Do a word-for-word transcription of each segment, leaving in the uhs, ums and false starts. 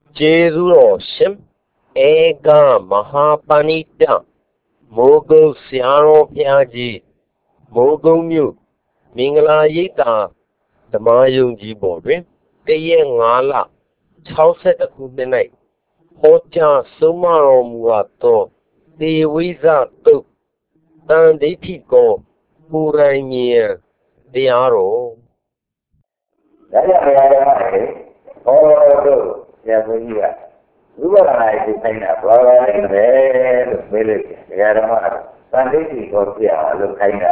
Jesu Shim Ega Mahapanita Mogo Siaro Piaji Mogo Mu Mingala Yita Damayung Jibodre Kaye Ngala Chauset Midnight Hocha Sumaro Muato The Wiza Tu Tanditiko Purania The Aro ဒါကြောင့်ဘုရားဓမ္မတွေဟောတို့ဆရာဘုန်းကြီးကဝိပဿနာကိုသိနေတာဘာသာရေးပဲလို့ပြောလိုက်တယ်ဘုရားဓမ္မကသံဃိတိကိုပြအောင်လုပ်ခိုင်းတာ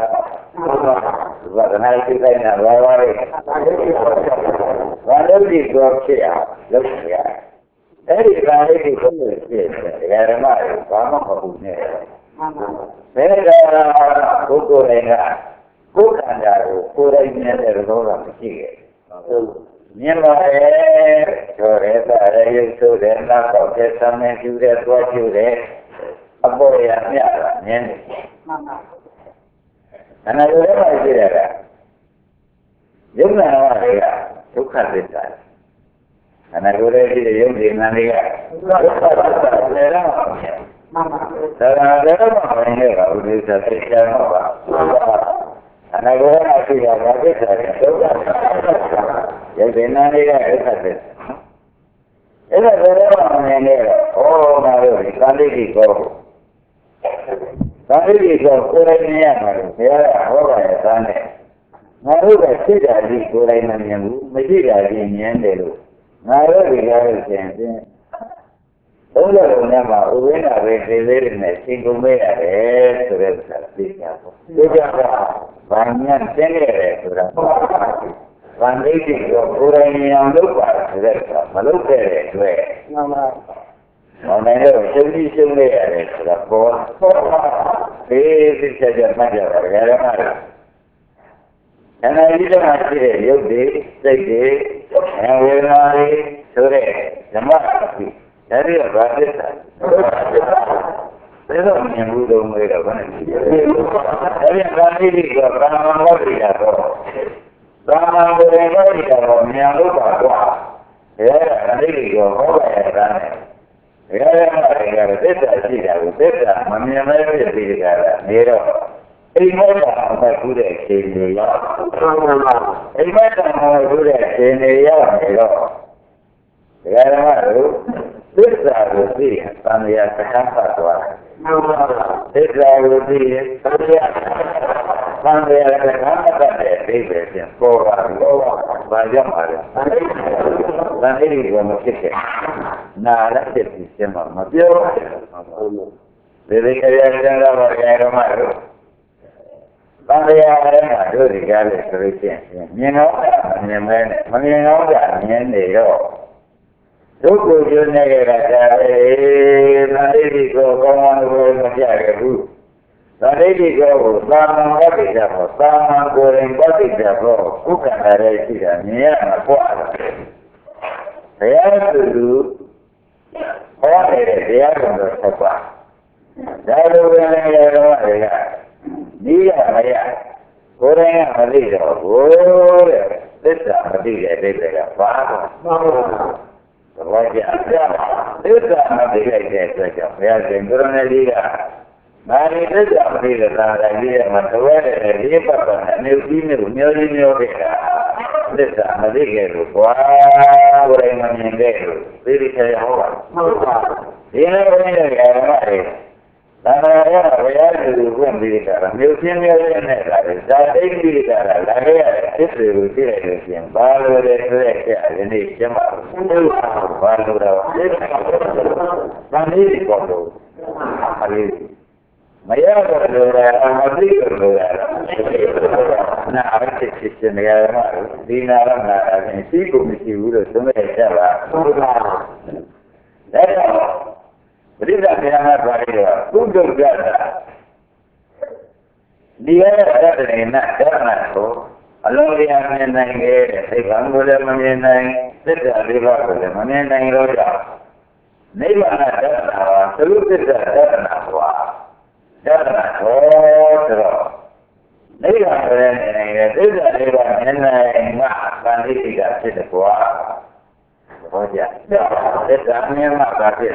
ဝိပဿနာကိုသိနေတာဘာသာရေးသံဃိတိကိုဘာလို့ဒီကိုဖြစ်အောင်လုပ်ရအဲ့ဒီသံဃိတိကိုဖြစ်တယ်ဘုရားဓမ္မကဘာမှမဟုတ်နဲ့ဘယ်ကဘုကိုယ်တိုင်ကကိုယ်ခန္ဓာကိုကိုယ်တိုင်မြင်တဲ့သဘောကမရှိခဲ့ဘူး။မြင်ပါရဲ့ဆိုရဲတာရုပ်ဆိုတဲ့နောက်တော့တဲ့သမင်ကျူတဲ့သွားကျူတဲ့အပေါ်ရမြတ်တာမြင်တယ်။မှန်ပါ။အနာရောမှာရှိရတာယုံနာဝတွေကဒုက္ခသစ္စာ။အနာရောရဲ့ရှိတဲ့ယုံဒီနာတွေကဒုက္ခသစ္စာလည်းတော့မှန်ပါ။ဒါကလည်းတော့မင်းရဲ့ဥဒိစ္စသိချင်တော့ပါ။အနာဂတ်အဖြစ်ရပါသစ္စာတွေဒုက္ခယသေနာတွေကဒုက္ခသစ္စာအဲ့ဒါဘယ်တော့မှမမြင်နဲ့ဩငါတို့ဒီကာလိတိကိုကာလိတိကိုကိုယ်တိုင်မြင်ရမှာဘုရားကဟောပါရဲ့သားနဲ့ငါတို့ကစိတ်ဓာတ်ကြီးကိုယ်တိုင်မမြင်ဘူးမရှိတာကြီးမြင်တယ်လို့ငါတို့ဒီကားလို့ရှင်ဖြင့်ဘုရားကလည်းမှာဥပ္ပန္နပဲသေသေးတယ်နဲ့သင်ကုန်မဲ့ရတယ်ဆိုတဲ့ဥစ္စာသိကြပါသိကြပါဘာညာသင်ရတယ်ဆိုတာဗန္ဓိတိကိုကိုယ်တိုင်ဉာဏ်လုပ်ပါဆိုတဲ့အခါမလုပ်ခဲ့တဲ့အတွက်မှန်ပါဘာနိုင်တော့ရှင်းပြီးရှင်းနေရတယ်ဆိုတာပေါ်သေသိချက်ချက်မှတ်ကြပါကြရမှာအနာဂိတမှာရှိတဲ့ရုပ်တွေစိတ်တွေဝေဒနာတွေဆိုတဲ့ဓမ္မတွေဒါတွေကဘာဖြစ်တာလဲတော့မြင်ဘူးတော့မေးတော့ဘာနဲ့ဒီဗန္ဓိတိကဘာမှမဟုတ်ရတော့သာမန်ကိုယ်တော်ကိုတော့မြင်လို့ပါကွာဘယ်ကအတိတ်ကိုဟောပါရတာနဲ့ဘယ်ရကသစ္စာရှိတာကိုသစ္စာမမြင်မဲဖြစ်ပြီးကြတာနေတော့အိမ်မောတာအမှတ်ကူးတဲ့ခြေနေရောက်အိမ်မောတာအမှတ်ကူးတဲ့ခြေနေရောက်နေတော့ဒကာဓမ္မတို့သစ္စာကိုသိရင်သံဃာစကားပတ်သွားသစ္စာကိုသိရင်သံဃာသံဃာကလည်းဘာမှတတ်တဲ့အိဗေပြန်ပေါ်ပါလို့ဘာကြောင့်ပါလဲသံဃာဒီကမဖြစ်ခဲ့နာလည်းဖြစ်ပြီးရှင်းမှာမပြောဘူးဒီဒီကြရကြတာပါကြရမှာလို့သံဃာရဲမှာတို့ဒီကားလေးဆိုလို့ရှိရင်မြင်တော့မြင်မဲမမြင်တော့ကမြင်နေတော့ဒုက္ခကျိုးနေကြတာအဲသံဃာဒီကိုကောင်းကောင်းလို့မပြရဘူးသံဃာဒီကိုသာမန်ဝိတ္တဘောသာမန်ကိုယ်ရင်ဝိတ္တဘောဥက္ကဋ္ဌရဲ့ရှိတာမြင်ရမှာပေါ့ဘုရားသူလူဟောတဲ့တရားတော်ကိုဆက်ပါဒါလိုပဲလည်းရောတွေကဒီရမရကိုယ်ရင်ကမသိတော့ဘူးတဲ့သစ္စာမသိတဲ့အိဗေကဘာမှမဟုတ်ဘူးဘာကြအပြာသစ္စာမသိတဲ့အတွက်ကြောင့်ဘုရားရှင်ကိုရဏကြီးကမာရိသစ္စာမသိတဲ့သာရကြီးရဲ့မှာသဝဲတဲ့ဒီပတ်ပတ်နဲ့နေပြီးနေမျိုးကြီးမျိုးခဲ့တာသစ္စာမသိခဲ့လို့ဘွာကိုယ်တိုင်မမြင်ခဲ့လို့သိသိချေဟောပါဟုတ်ပါဒီလိုပဲတဲ့ဓမ္မတွေသံဃာရဘုရားသူဖွင့်ပြီးကြတာမျိုးချင်းမျိုးချင်းနဲ့လာတယ်ဇာတိတ်ပြီးကြတာလာခဲ့ရတယ်သစ္စာကိုသိလိုက်လို့ရှင်ဘာလို့လဲဆိုတဲ့အဲ့ဒီနေ့ကျမဘူးဘာလို့တော့သစ္စာသံဃာကြီးပေါ်လို့အလေးမရတော့လို့အမသိလို့ရတာနာအဖြစ်ဖြစ်ရှင်နေရမှာဒီနာရမှာအရင်ရှိကိုမရှိဘူးလို့သုံးရကြပါဟုတ်ပါဒါတော့ပရိသတ်တရားမှာပါရတော့ကုသကြတာဒီရတဲ့တဲ့နဲ့ဓမ္မကိုအလုံးရမြင်နိုင်ခဲ့တဲ့သိက္ခာကိုလည်းမမြင်နိုင်သစ္စာလေးပါးကိုလည်းမမြင်နိုင်တော့ကြောင့်နိဗ္ဗာန်ဓမ္မဟာသလူသစ္စာဓမ္မဟောဓမ္မဟောဆိုတော့နိဗ္ဗာန်ရဲ့နေနေသစ္စာလေးပါးမြင်နိုင်မှဗန္ဓိတိကဖြစ်တယ်ကွာဘခေါ်ကြသက်သာမြင်မှသာဖြစ်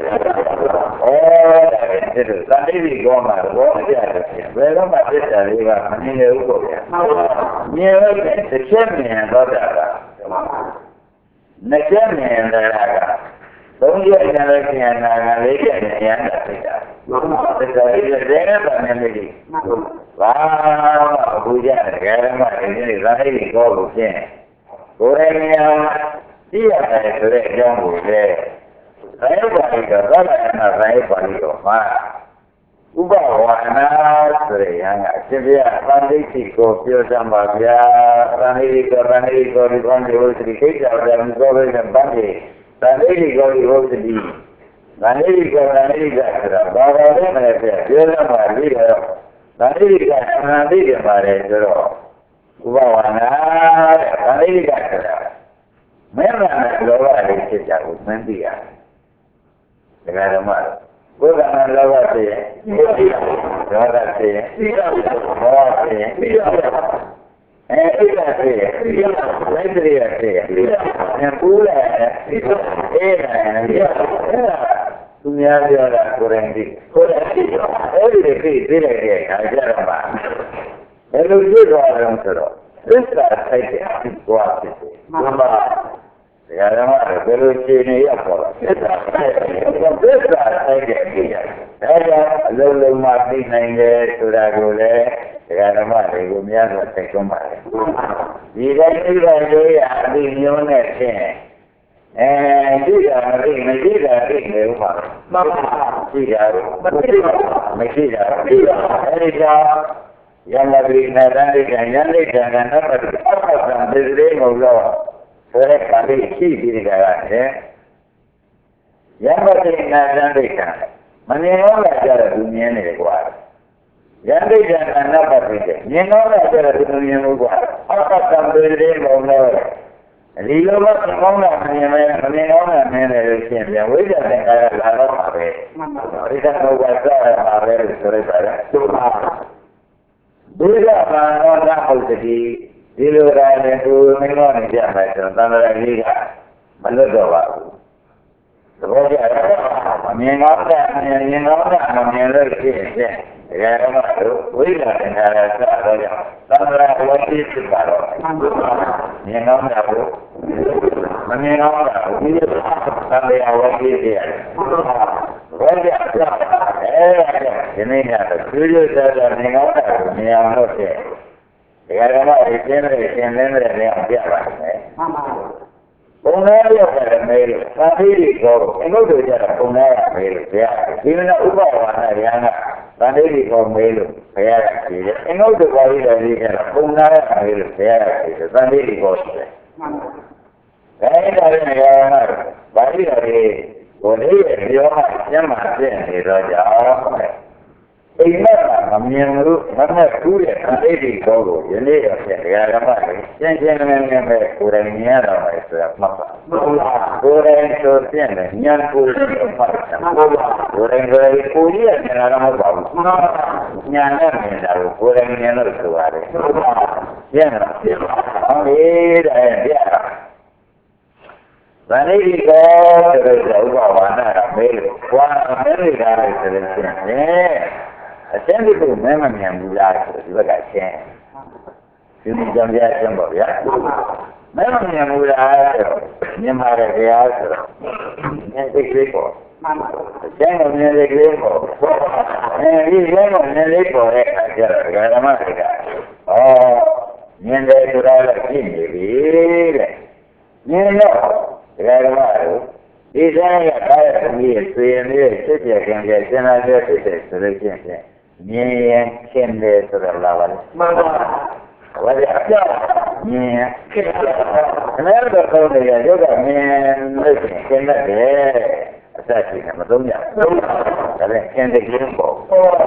အဲဒါကတည်းကသတိပြီးကောမှာဘောကြတယ်ဘယ်တော့မှသက်သာလေးကမမြင်ရဘူးပေါ့ဗျာမြင်လို့တစ်ချက်မြင်တော့တာကနှစ်ချက်မြင်တာကသုံးချက်နဲ့လည်းကျန်တာကလေးချက်နဲ့ကျန်တာဖြစ်တာသစ္စာရေးတဲ့တဲ့နဲ့လေးဘာအခုကြတယ်ကဲမှဒီနေ့ဇာတိကိုကိုဖြင့်ကိုယ်ရင်းသိရတယ်ဆိုတဲ့အကြောင်းကိုလည်းဇာယပါဠိတော်သာလနာဇာယပါဠိတော်မှာဥပဝါနာဆိုတဲ့ရံကအရှင်ဘုရားသံဃိတိကိုပြောစမ်းပါဗျာသံဃိတိကိုသံဃိတိကိုဒီကောင်းဒီဝိသတိခိတ်တော်တယ်ဒီကောပဲနဲ့ဗန်းကြီးသံဃိတိကိုဒီဝိသတိသံဃိတိကိုသံဃိတိကဆိုတာဘာသာနဲ့လည်းပြောပြောစမ်းပါပြီးတော့သံဃိတိကအမှန်သိတယ်ပါတယ်ဆိုတော့ဥပဝါနာတဲ့သံဃိတိကဆိုတာမင်းမနဲ့လောဘလေးဖြစ်ကြကိုမသိရတယ်။ဒါကြတော့ဘုရားကလောဘဖြစ်ရင်သိရတယ်။ဒေါသဖြစ်ရင်သိရတယ်။မောဟဖြစ်ရင်သိရတယ်။အဲအိတ်ကဖြစ်ရင်သိရတယ်။လက်တွေရဖြစ်ရင်သိရတယ်။အဲပူလာတယ်သိရတယ်။အဲဒါနဲ့သိရတယ်။သူများပြောတာကိုယ်တိုင်သိကိုယ်တိုင်သိအဲဒီသိသိလိုက်တဲ့အခါကျတော့မှဘယ်လိုဖြစ်သွားလဲဆိုတော့သစ္စာဆိုင်တဲ့ဘဝဖြစ်တယ်။ဘုရားဒါကြတော့ဘယ်လိုခြေနေရပေါ်လာသစ္စာဆိုင်တဲ့သစ္စာဆိုင်တဲ့ကြည့်ရတယ်။ဒါကြောင့်အလုံးလုံးမှသိနိုင်တယ်ဆိုတာကိုလည်းဒကာဓမ္မတွေကိုများစွာသိဆုံးပါတယ်။ဒီတိုင်းဒီတိုင်းလေးအသိမျိုးနဲ့ဖြင့်အဲဒီကမသိမရှိတာသိနေဥပါမှန်ပါရှိတာမရှိတာမရှိတာအဲဒီကြောင့်ယန္တပိနာတန်ဒိဋ္ဌံယန္တိဋ္ဌံကနပတိအပ္ပသံသေတိမုလောဆိုတဲ့ကာလိရှိပြီးကြရတယ်ယန္တပိနာတန်ဒိဋ္ဌံမမြင်တော့လည်းကြတော့သူမြင်နေတယ်ကွာယန္တိဋ္ဌံကနပတိတဲ့မြင်တော့လည်းကြတော့သူမြင်လို့ကွာအပ္ပသံသေတိမုလောဒီလိုမှကောင်းတာမြင်မယ်မမြင်တော့လည်းမြင်တယ်လို့ရှင်းပြန်ဝိဇ္ဇာနဲ့ကာယလာတော့ပါပဲဝိဇ္ဇာဘုရားစရပါပဲဆိုရတာသူပါဒီကဘာရောဓဟုတ်တည်းဒီလိုကလည်းသူမင်းတို့နေကြမယ်ဆိုတော့သံဃာကြီးကမလွတ်တော့ပါဘူးသဘောကျလားအမြင်ကောင်းတဲ့အမြင်မြင်ကောင်းတဲ့အမြင်လို့ဖြစ်ရင်တကယ်တော့ဝိဇ္ဇာသင်္ခါရစတော့ကြောင့်သံဃာဝတိဖြစ်ပါတော့မြင်ကောင်းတာကိုမမြင်ကောင်းတာကိုသံဃာဝတိဖြစ်ရတယ်ဘယ်ကြအဲ့ဒါဒီနေ့ကတော့ကျွေးကျွေးစားစားမြင်ကောင်းတာကိုမြင်အောင်လုပ်တဲ့ဒကာဓမ္မတွေရှင်းတယ်ရှင်းလင်းတယ်လည်းပြပါမယ်မှန်ပါဘုံနဲ့ရောက်တယ်မေးလို့သာသီရိကောအင်္ဂုတ္တကြတာဘုံနဲ့မေးလို့ဘုရားဒီနေ့ဥပဝါဒရဟန်းကသာသီရိကောမေးလို့ဘုရားကဖြေတယ်အင်္ဂုတ္တပါဠိတော်ကြီးကဘုံနဲ့မေးလို့ဘုရားကဖြေတယ်သာသီရိကောဆိုတယ်မှန်ပါဒါနဲ့လည်းရဟန်းကပါဠိတော်ကြီးကိုလေးရဲ့ပြောမှကျမ်းမှာပြည့်နေတော့ကြောင့်အိမ်မက်ကမမြင်လို့မနဲ့ကူးရဲ့အသိဒီကောကိုယနေ့တော့ပြန်တရားဓမ္မတွေရှင်းရှင်းလင်းလင်းပဲကိုယ်တိုင်မြင်ရတော့မယ်ဆိုတာမှတ်ပါကိုယ်တိုင်ဆိုပြည့်တယ်ဉာဏ်ကိုယ်ကိုမှတ်တာကိုယ်တိုင်ကိုယ်ကိုယ်ကြီးရဲ့ဉာဏ်တော့မဟုတ်ပါဘူးဉာဏ်နဲ့မြင်တာကိုကိုယ်တိုင်မြင်လို့ဆိုရတယ်ပြည့်တယ်ပြည့်ပါဟုတ်ပြီတဲ့ပြည့်တာဗန္ဓိတိကောဆိုတဲ့ဥပဝါဒကမေးလို့ဘွာအမေရိကားလိုက်ဆိုလို့ရှိရင်အရှင်းဒီကိုမင်းမမြင်ဘူးလားဆိုဒီဘက်ကရှင်းဒီလိုကြောင့်ကြားရှင်းပါဗျာမင်းမမြင်ဘူးလားဆိုမြင်ပါတယ်ဗျာဆိုတော့မြင်သိလေးပေါ့အရှင်းကိုမြင်သိလေးပေါ့အဲဒီလည်းကိုမြင်လေးပေါ့တဲ့အခါကျတော့ဓမ္မတွေကဩမြင်တယ်ဆိုတာလည်းဖြစ်နေပြီတဲ့မြင်တော့ဒကာဓမ္မတို့ဒီဆိုင်ကကာယသမီးရဲ့ဆွေရင်လေးစစ်ပြခင်ကျစဉ်းစားကြဖြစ်တယ်ဆိုလို့ရှိရင်မြင်ရင်ခင်တယ်ဆိုတော့လာပါလေမှန်ပါဘာလဲအပြောမြင်ရင်ခင်တယ်အဲ့ဒါတော့လေရုပ်ကမြင်လို့ခင်တယ်အစရှိနေမသုံးရဘူးဒါလည်းခင်တယ်ကလေးပေါ့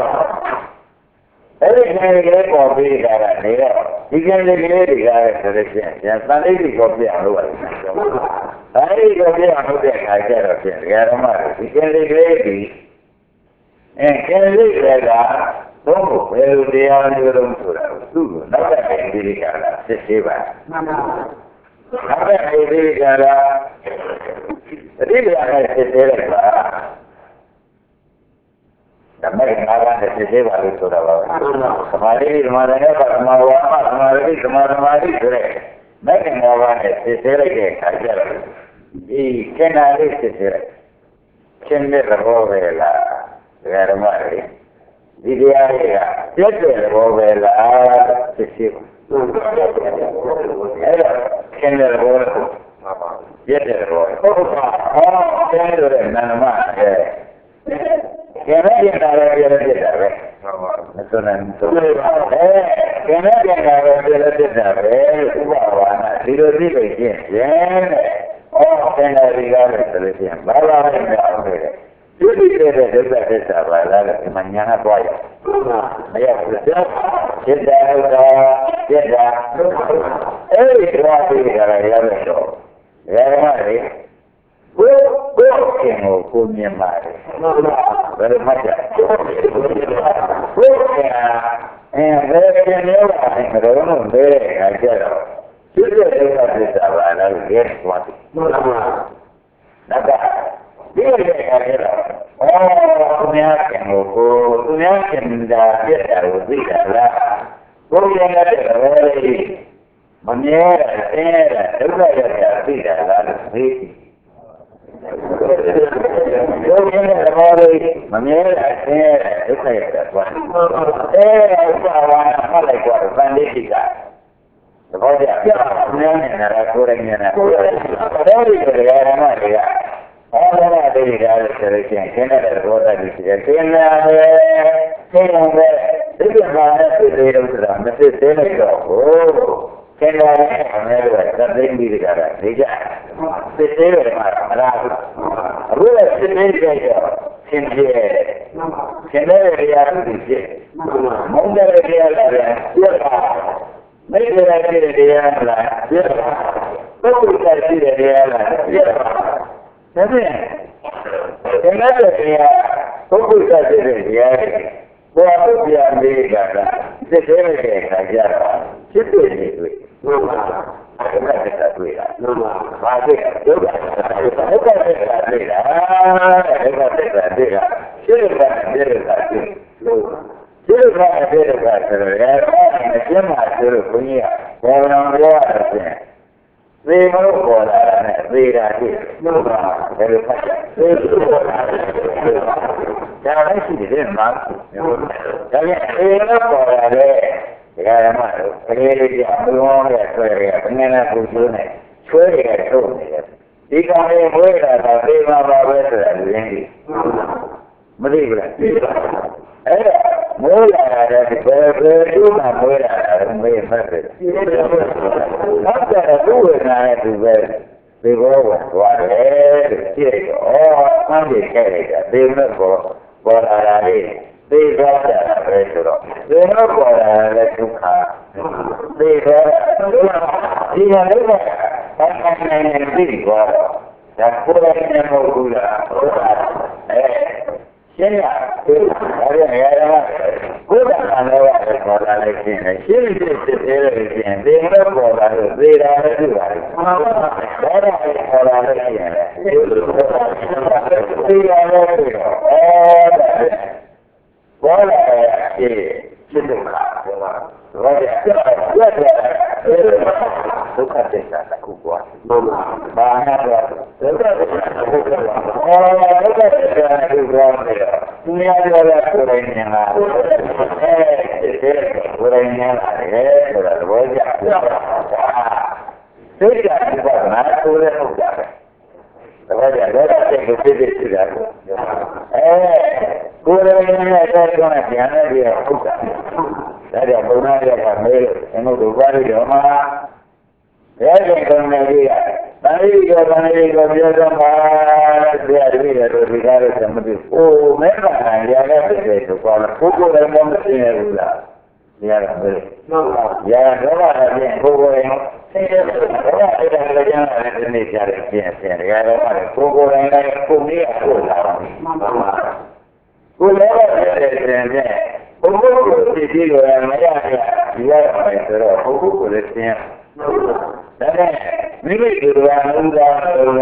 အဲ့ဒီခင်တယ်ကလေးပေါ်ပြီးကြတာလေတော့ဒီခင်တယ်ကလေးတွေကဆိုလို့ရှိရင်သံလေးကိုပြအောင်လုပ်ရတယ်ဒါရီကိုပြအောင်လုပ်တဲ့အခါကျတော့ပြင်ဓမ္မဒီကလေးကလေးဒီအဲကလေးကတော့ဘယ်လိုတရားမျိုးလုံးဆိုတာသူ့ကိုနောက်ကတည်းကဒီကလာစစ်သေးပါမှန်ပါနောက်ကတည်းကဒီကလာတိရနဲ့စစ်သေးလိုက်ပါဓမ္မကနာကနေစစ်သေးပါလို့ဆိုတာပါသမာဓိသမာဓိနဲ့ပါသမာဝါမသမာဓိသမာသမာဓိဆိုတဲ့မဂ္ဂင်၅ပါးနဲ့စစ်သေးလိုက်တဲ့အခါကျတော့ဒီခန္ဓာလေးစစ်သေးလိုက်ချင်းတဲ့သဘောပဲလားဓမ္မတွေဒီတရားတွေကပြည့်တဲ့သဘောပဲလားစစ်စစ်အဲ့ဒါကျင်းတဲ့ဘောပြည့်တဲ့ဘောဟုတ်ပါအော်ကျင်းတဲ့နာမအဲကျင်းတဲ့နာရပြည့်တဲ့တာပဲမစွမ်းနိုင်ဘူးအဲကျင်းတဲ့နာရပြည့်တဲ့တာပဲဥပဝါနာဒီလိုသိလို့ချင်းကျင်းတဲ့အော်ကျင်းတဲ့ဒီကားလည်းဆိုလို့ချင်းဘာလာလဲအောင်တယ်ဒီလိုတဲ့ဒုက္ခသစ္စာပါလားဒီမှာညာနာသွားရမရဘူးစိတ်ဓာတ်ဟုတ်တာစိတ်ဓာတ်အဲ့ဒီတော့ဒီကရရမယ်တော့ရရမှာလေကိုကိုခင်ကိုကိုမြင်ပါတယ်ဘယ်လိုမှကြကိုခင်အဲဘယ်ခင်လဲပါဘယ်လိုလုပ်လဲအခါကျတော့ဒီလိုဒုက္ခသစ္စာပါလားဒီသွားတယ်နောက်ကဒီလိုအခါကျတော့အော်သူများခင်ကိုကိုသူများခင်တာပြည့်တာကိုသိတာလားကိုယ်ရင်တဲ့ဘောလေးမမြဲတဲ့ဆင်းရဲတဲ့ဒုက္ခရတာသိတာလားသိကိုယ်ရင်တဲ့ဘောလေးမမြဲတဲ့ဆင်းရဲတဲ့ဒုက္ခရတာသွားအဲဥပဝါဒဖတ်လိုက်တော့ဗန္ဓိတိကသဘောကျပြမမြဲနေတာကိုယ်ရင်းနေတာကိုယ်ရင်းတော်ရီတွေရမှာတွေကအော်ဒါတွေဒါလည်းဆိုလို့ရှိရင်ကျင်းတဲ့ဘောဓာတ်ကြီးရှိတယ်ကျင်းလာတယ်ကျင်းလာတယ်ဒီကဘာနဲ့သိသေးလို့ဆိုတာမသိသေးလို့တော့ဟိုကျင်းလာတဲ့အမဲကသတ်သိပြီးကြတာဒီကြသိသေးတယ်မှာမလားအခုလည်းသိသေးကြတော့ရှင်းပြည့်ရှင်းတဲ့တရားသူဖြစ်မုန်းတဲ့တရားလည်းပြတ်ပါမိစ္ဆာတဲ့တရားလားပြတ်ပါပုဂ္ဂိုလ်ရှိတဲ့တရားလားပြတ်ပါဒါဖြင့်သင်္ကတတရားပုဂ္ဂိုလ်ရှိတဲ့တရားကိုယ်အပြာလေးကလားသိသေးတဲ့အခါကျတော့ဖြစ်တွေ့နေတွေ့မှန်ပါအဲ့ဒါကတွေ့တာမှန်ပါဘာဖြစ်ဒုက္ခဒုက္ခသစ္စာတွေ့တာဒုက္ခသစ္စာတွေ့တာရှိတဲ့ကပြည့်တဲ့ကတွေ့ရှိတဲ့ကပြည့်တဲ့ကဆိုတော့အဲ့ဒါအကျဉ်းမှာဆိုလို့ဘုန်းကြီးကဘောတော်ပြောရတဲ့ဖြင့်သေမလို့ပေါ်လာတာနဲ့သေတာတွေ့မှန်ပါဘယ်လိုဖတ်လဲသေလို့ပေါ်လာတယ်ဒါလည်းရှိတယ်မှာဒါပြန်သေလို့ပေါ်လာတယ်ဒီကရမတို့ကလေးလေးကဘုံရဲ့ဆွဲရဘယ်နဲ့ပူဆွေးနေဆွဲရထုတ်နေတယ်ဒီကောင်လေးဝေးတာကသေမှာပါပဲဆိုတာလူရင်းကြီးမသိဘူးလားသိပါအဲ့ဒါမိုးလာတယ်ဘယ်ဘယ်သူမှမိုးလာတယ်မေးမှတ်တယ်နောက်ကြတော့သူ့ဝေဒနာနဲ့သူပဲဒီဘောကသွားတယ်တဲ့ကြည့်တော့အော်မှန်းကြည့်ခဲ့လိုက်တာဒီမဲ့ဘောဘောလာတာလေးသိသွားတာပဲဆိုတော့ဒီမဲ့ဘောလာတဲ့ဒုက္ခသိသွားဒီဟာလေးကတိုင်းတိုင်းနဲ့သိသွားတော့ဒါကိုယ်နဲ့မဟုတ်ဘူးလားဟုတ်ပါအဲရှင်းရဒီဒါရရရကိုယ်ကလည်းပေါ်လာလိုက်ခြင်းနဲ့ရှင်းဖြစ်ဖြစ်သေးတယ်ခြင်းဒီမဲ့ပေါ်လာလို့သေတာလည်းတွေ့ပါတယ်။ဒါတော့ပေါ်လာလိုက်ခြင်းလေသေတာလည်းတွေ့တော့အဲပေါ်လာရဲ့ဖြစ်ဒုက္ခပြောတာဘာလဲပြတ်တယ်ဒုက္ခသစ္စာတစ်ခုပွားမှန်ပါဘာနဲ့တော့ဒုက္ခသစ္စာတစ်ခုပွားအော်ဒုက္ခသစ္စာတစ်ခုပွားတယ်သူများပြောတဲ့ကိုယ်တိုင်ဉာဏ်လားအဲဒီကိုယ်တိုင်ဉာဏ်လားလေဆိုတာသဘောကျသိတာသိတာဒီကနာကိုယ်လည်းဟုတ်တာပဲသဘောကျတယ်ဒါစိတ်ကိုဖြစ်ဖြစ်ရှိတာအဲကိုယ်လည်းဉာဏ်နဲ့တော့ဉာဏ်နဲ့ပြန်နေပြီးဟုတ်တာဒါကြောင့်ဘုရားရကမေးလို့အမှုတို့ပါလို့တော့မှာဒါကြောင့်ကောင်းနေပြီတန်ရီကတန်ရီကပြောတော့မှာဆရာတပည့်တော်ဒီကားလို့သမတိအိုးမဲကံရရတဲ့ဖြစ်ဆိုတော့ပုဂ္ဂိုလ်လည်းမသိနေဘူးလားရရမယ်မှန်ပါရရတော့အပြင်ပုဂ္ဂိုလ်ရင်သိတယ်တော့အဲ့ဒါလည်းကျန်တယ်ဒီနေ့ကြားတယ်ပြင်ပြင်ရရတော့ပုဂ္ဂိုလ်တိုင်းလည်းကိုယ်နည်းကိုလာပါမှန်ပါကိုယ်လည်းရတယ်တဲ့ဘုံဘုံကိုသိပြီးတော့မရရဒီရမယ်ဆိုတော့ဘုံဘုံကိုလည်းသိရဒါနဲ့မိမိတို့ကဥဒါဆိုလည်းမသိရ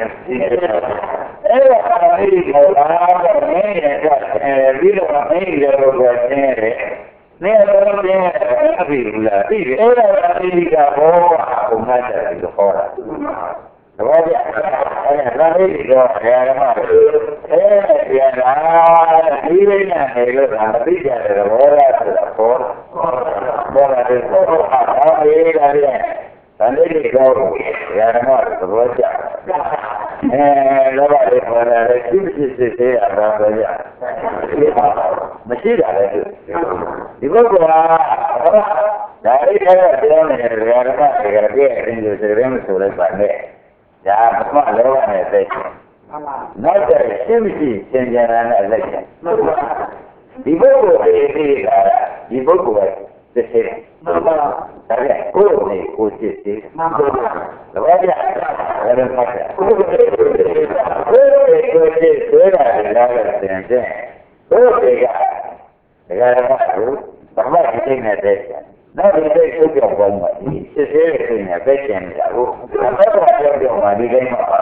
အဲ့ဒါအဲ့ဒီကတော့မင်းရဲ့အဲပြီးတော့မင်းရဲ့ဘုရားသင်ရတယ်မင်းရဲ့ဘုရားသင်ရတယ်အပြီးဘူးလားပြီးပြီအဲ့ဒါအပြီးကဘောဘုံမှတ်တယ်လို့ခေါ်တာသဘောကျအဲ့ဒါလည်းတော့ဘုရားဓမ္မအဲဒီလားဒီလိမ့်နေလို့ဒါမသိကြတယ်ဘောရဆိုတာဘောဘောရတယ်ဘောအားအေးဒါလည်းဒါလေးကတော့ဘုရားဓမ္မသဘောကျအဲလောဘတွေပေါ်လာတယ်စိတ်စိတ်စိတ်သေးရတာပဲကြမရှိတာလေဒီဘက်ကဒါလေးကတော့ပြောနေတယ်ဘုရားဓမ္မတွေကပြည့်အရင်ဆိုတဲ့မဆိုလိုက်ပါနဲ့ဒါပထမလောဘနဲ့သိနောက်ကျရှင်းမရှိသင်္ကြန်နဲ့လက်ကျဒီဘက်ကအေးအေးလာဒီဘက်ကသိစေတယ်ဒါပြန်ကိုယ်နဲ့ကိုယ်သိစေမှန်ပါဗျာတပည့်ပြအဲ့ဒါမှတ်တယ်ကိုယ်နဲ့ကိုယ်သိကိုယ်နဲ့ကိုယ်သိဆွဲတာလည်းလာတယ်သင်တဲ့ကိုယ်တွေကဒါကလည်းဘာမှမသိနေတဲ့နောက်ဒီစိတ်ထုတ်ပြောင်းသွားမှဒီစစ်သေးတဲ့စိတ်နဲ့ပဲကျန်နေတာကိုအဘက်ကတော့ပြောင်းမှဒီတိုင်းမှာ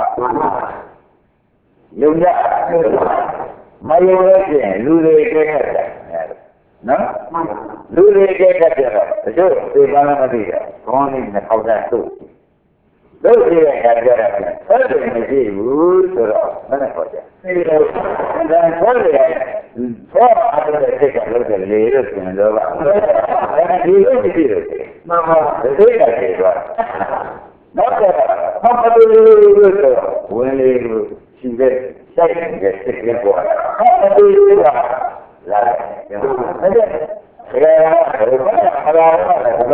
ယုံကြမယုံလို့ကျင်လူတွေကဲခဲ့တယ်နော်လူတွေကဲခဲ့တယ်တော့တချို့ဒီကနေ့မသိတယ်ခေါင်းလေးနဲ့ထောက်တဲ့သူ့တို့ဒီကကြကြတယ်ဆက်တယ်မရှိဘူးဆိုတော့မနဲ့ခေါ်ကြဒီလိုဒါခေါ်တယ်ဘောအားတဲ့စိတ်ကလို့တယ်လေလို့ဆိုရင်တော့အဲဒီလိုကြည့်တယ်မှန်ပါဒီကတည်းကနောက်တော့ဘာလို့လဲဆိုဝင်လေရှိတဲ့စိတ်ရဲ့စိတ်ကပေါ်လာတယ်ဒီကလာတယ်အဲ့ဒါဆရာကဘာလို့လဲဘာလို့လဲ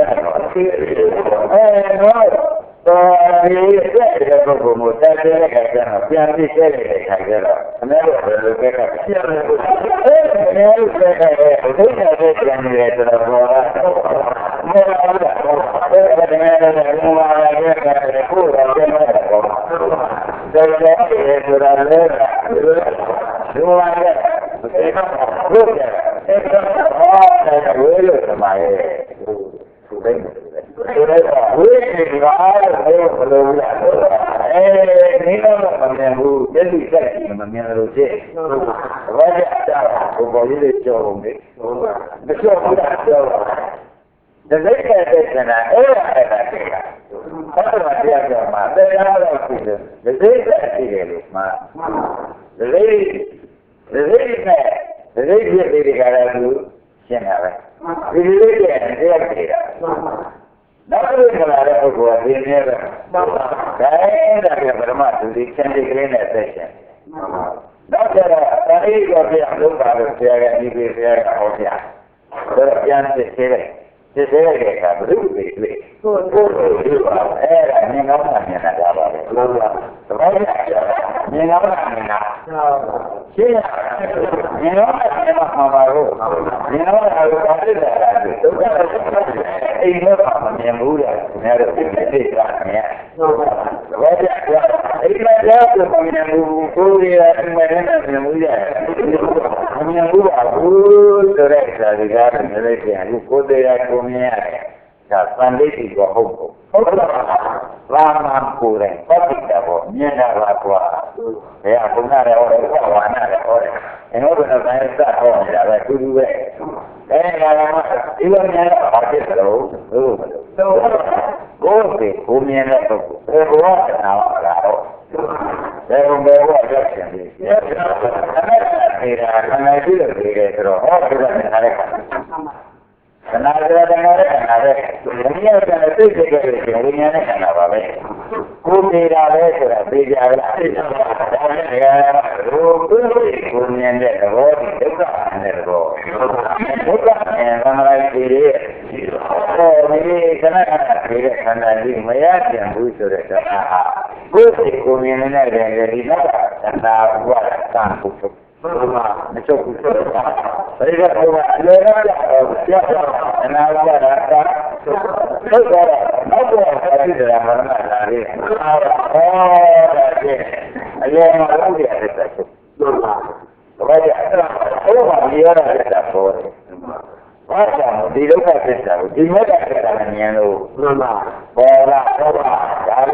အဲနော်တော့ဒီတဲ့ပုဂ္ဂိုလ်မျိုးတက်တဲ့ခါကျတော့ပြန်ပြီးဆဲတဲ့ခါကျတော့အများကြီးဘယ်လိုပဲကပြန်လို့အဲအများကြီးပဲအဲဒိဋ္ဌိနဲ့ပြန်နေတယ်ဆိုတော့ဘောလားမောလာအဲ့ဒါတကယ်တော့ဘုရားရဲ့ကတည်းကကိုယ်တော်ပြန်လာတော့ဒါလည်းဆိုတာလေဘုရားရဲ့ဘုရားအဲ့ဒါဟောတယ်ဝေးလို့သမားရဲ့သူတိုင်းဆိုတော့ဝိသေကအားလို့ဘယ်လိုလဲအဲဒီတော့မမြင်ဘူးတတိစိတ်မမြင်လို့ဖြစ်ဘာကြတာဘုဘောကြီးတွေကြောုံနေမကြောက်ဘူးလားကြောက်တယ်ဒီစိတ်ကတည်းကအဲ့ဒါအဲ့ဒါတည်းကဘာလို့တရားကြောမှာတရားတော့ဖြစ်တယ်ဒီစိတ်ကတည်းကလို့မှာဒီစိတ်ဒီစိတ်နဲ့ဒီစိတ်ဖြစ်တဲ့ကြတာကရှင်းတာပဲဒီစိတ်ရဲ့တရားတည်းကနောက်တစ်ခါလာတဲ့ပုဂ္ဂိုလ်ကဒီနည်းပဲမှန်ပါဒါအဲ့ဒါကပရမသူဒီစံတိကလေးနဲ့သက်ရှင်နောက်ကျတော့အရိယောပြလို့ပါလို့ဆရာကဒီပြေဆရာကဟောပြဒါတော့ပြန်စစ်သေးတယ်စစ်သေးတဲ့အခါဘုရုပ်တွေလေကိုယ်ကိုယ်ကိုပါအဲ့ဒါမြင်ကောင်းတာမြင်တာဒါပါပဲဟုတ်ပါသဘောကျမြင်ကောင်းတာမြင်တာရှင်းရမြင်ကောင်းတာမြင်မှာပါလို့မြင်ကောင်းတာကိုပါသိတာဒုက္ခအိမ်တော့မမြင်ဘူးလေခင်ဗျားတို့ဒီသိတာမြင်သဘောကျအိမ်မှာကြောက်ကိုမြင်ဘူးကိုယ်ရအမှန်နဲ့မြင်ဘူးရတယ်မမြင်ဘူးပါဘူးဆိုတဲ့အခါဒီကားနဲ့လည်းပြန်အခုကိုယ်တရားကိုမြင်ရတယ်ဒါသံလိတိကဟုတ်ဘူးဟုတ်လားလာမကိုယ်တယ်ပတ်တိတာပေါ့မြင်တာပါကွာဘယ်ကဘုရားလည်းဟောတယ်ဘုရားဝါနာလည်းဟောတယ်အင်းတို့ကလည်းစဟောနေတာပဲတူတူပဲအဲဒါကဒီလိုများတော့ဖြစ်တယ်လို့ဟုတ်မလို့ကိုယ်ကကိုမြင်တဲ့ပုဂ္ဂိုလ်ကိုယ်ကနားလာတော့ဘယ်ဘုံဘယ်ဘဝရောက်ပြန်ပြီအဲ့ဒါကနေတာခန္ဓာရှိတယ်ဆိုတော့ဟောဒီကနေတာလည်းခန္ဓာခန္ဓာကလည်းခန္ဓာလည်းခန္ဓာပဲဝိညာဉ်ကလည်းသိစိတ်ကလည်းဝိညာဉ်နဲ့ခန္ဓာပါပဲကိုယ်နေတာလဲဆိုတာသိကြလားသိကြပါဘူးဒါနဲ့ရောကိုယ်ကိုမြင်တဲ့သဘောဒီဒုက္ခနဲ့သဘောဒုက္ခနဲ့သမာဓိတွေဟောဒီခဏခဏပြေတဲ့ခန္ဓာကြီးမရပြန်ဘူးဆိုတဲ့ဒါဟာကိုယ်ကိုမြင်နေတဲ့ဒီနောက်ခန္ဓာဘဝကသံပုထုဘုရားမချုပ်ဘူးဆိုတော့ဒါကဘုရားလေရတာပြောအနာဝရတာသုတ်တော်နောက်တော့အဲဒီကမရဏလာလေးဟောဒါကျအရင်ကဟုတ်ရတယ်ဆိုတော့ဘာကြအဲ့ဒါဟောပါရရတာပေါ်တယ်ဘာကြောင့်ဒီဒုက္ခသစ္စာကိုဒီမေတ္တာသစ္စာနဲ့ဉာဏ်လို့မှန်ပါပေါ်လာတော့ဒါလေးကလေးက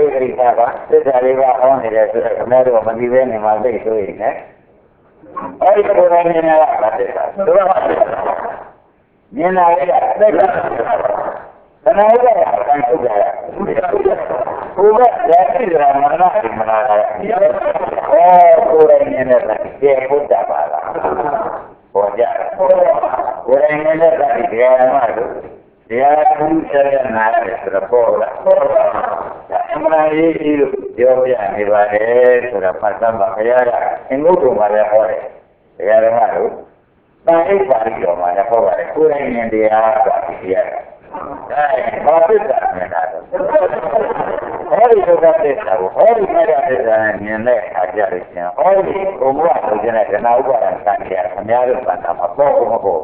တာပါသစ္စာလေးပါဟောနေတယ်ဆိုတော့ခင်ဗျားတို့မသိဘဲနေမှာသိဆိုရင်လည်းအဲ့ဒီကိုယ်တိုင်မြင်ရတာသစ္စာတို့ကမြင်လာရတဲ့သစ္စာတဏှာရတာအတိုင်းထုတ်ကြရဘုရားလက်ရှိကမနာမနာရဟောကိုယ်တိုင်မြင်တဲ့ကျေဘုဒ္ဓပါလားဟောကြကိုယ်တိုင်မြင်တဲ့တရားမှလို့တရားသူဆက်ရနာတယ်ဆိုတော့ပေါ်လာအမှန်ရေးကြီးလို့ပြောပြနေပါတယ်ဆိုတော့ဖတ်သမှာဘုရားကအင်္ဂုတ္တမှာလည်းဟောတယ်တရားဓမ္မလို့တာအိပ်ပါဠိတော်မှာလည်းဟောပါတယ်ကိုယ်တိုင်မြင်တရားပါတရားဒါဘာဖြစ်တာလဲလားဟောဒီဒုက္ခသစ္စာကိုဟောဒီမေတ္တာသစ္စာနဲ့မြင်တဲ့အခါကျတော့ရှင်ဟောဒီဘုံဘဝဆိုခြင်းနဲ့ဒနာဥပါဒံကံတရားအများတို့ဘာသာမှာပေါ့မပေါ့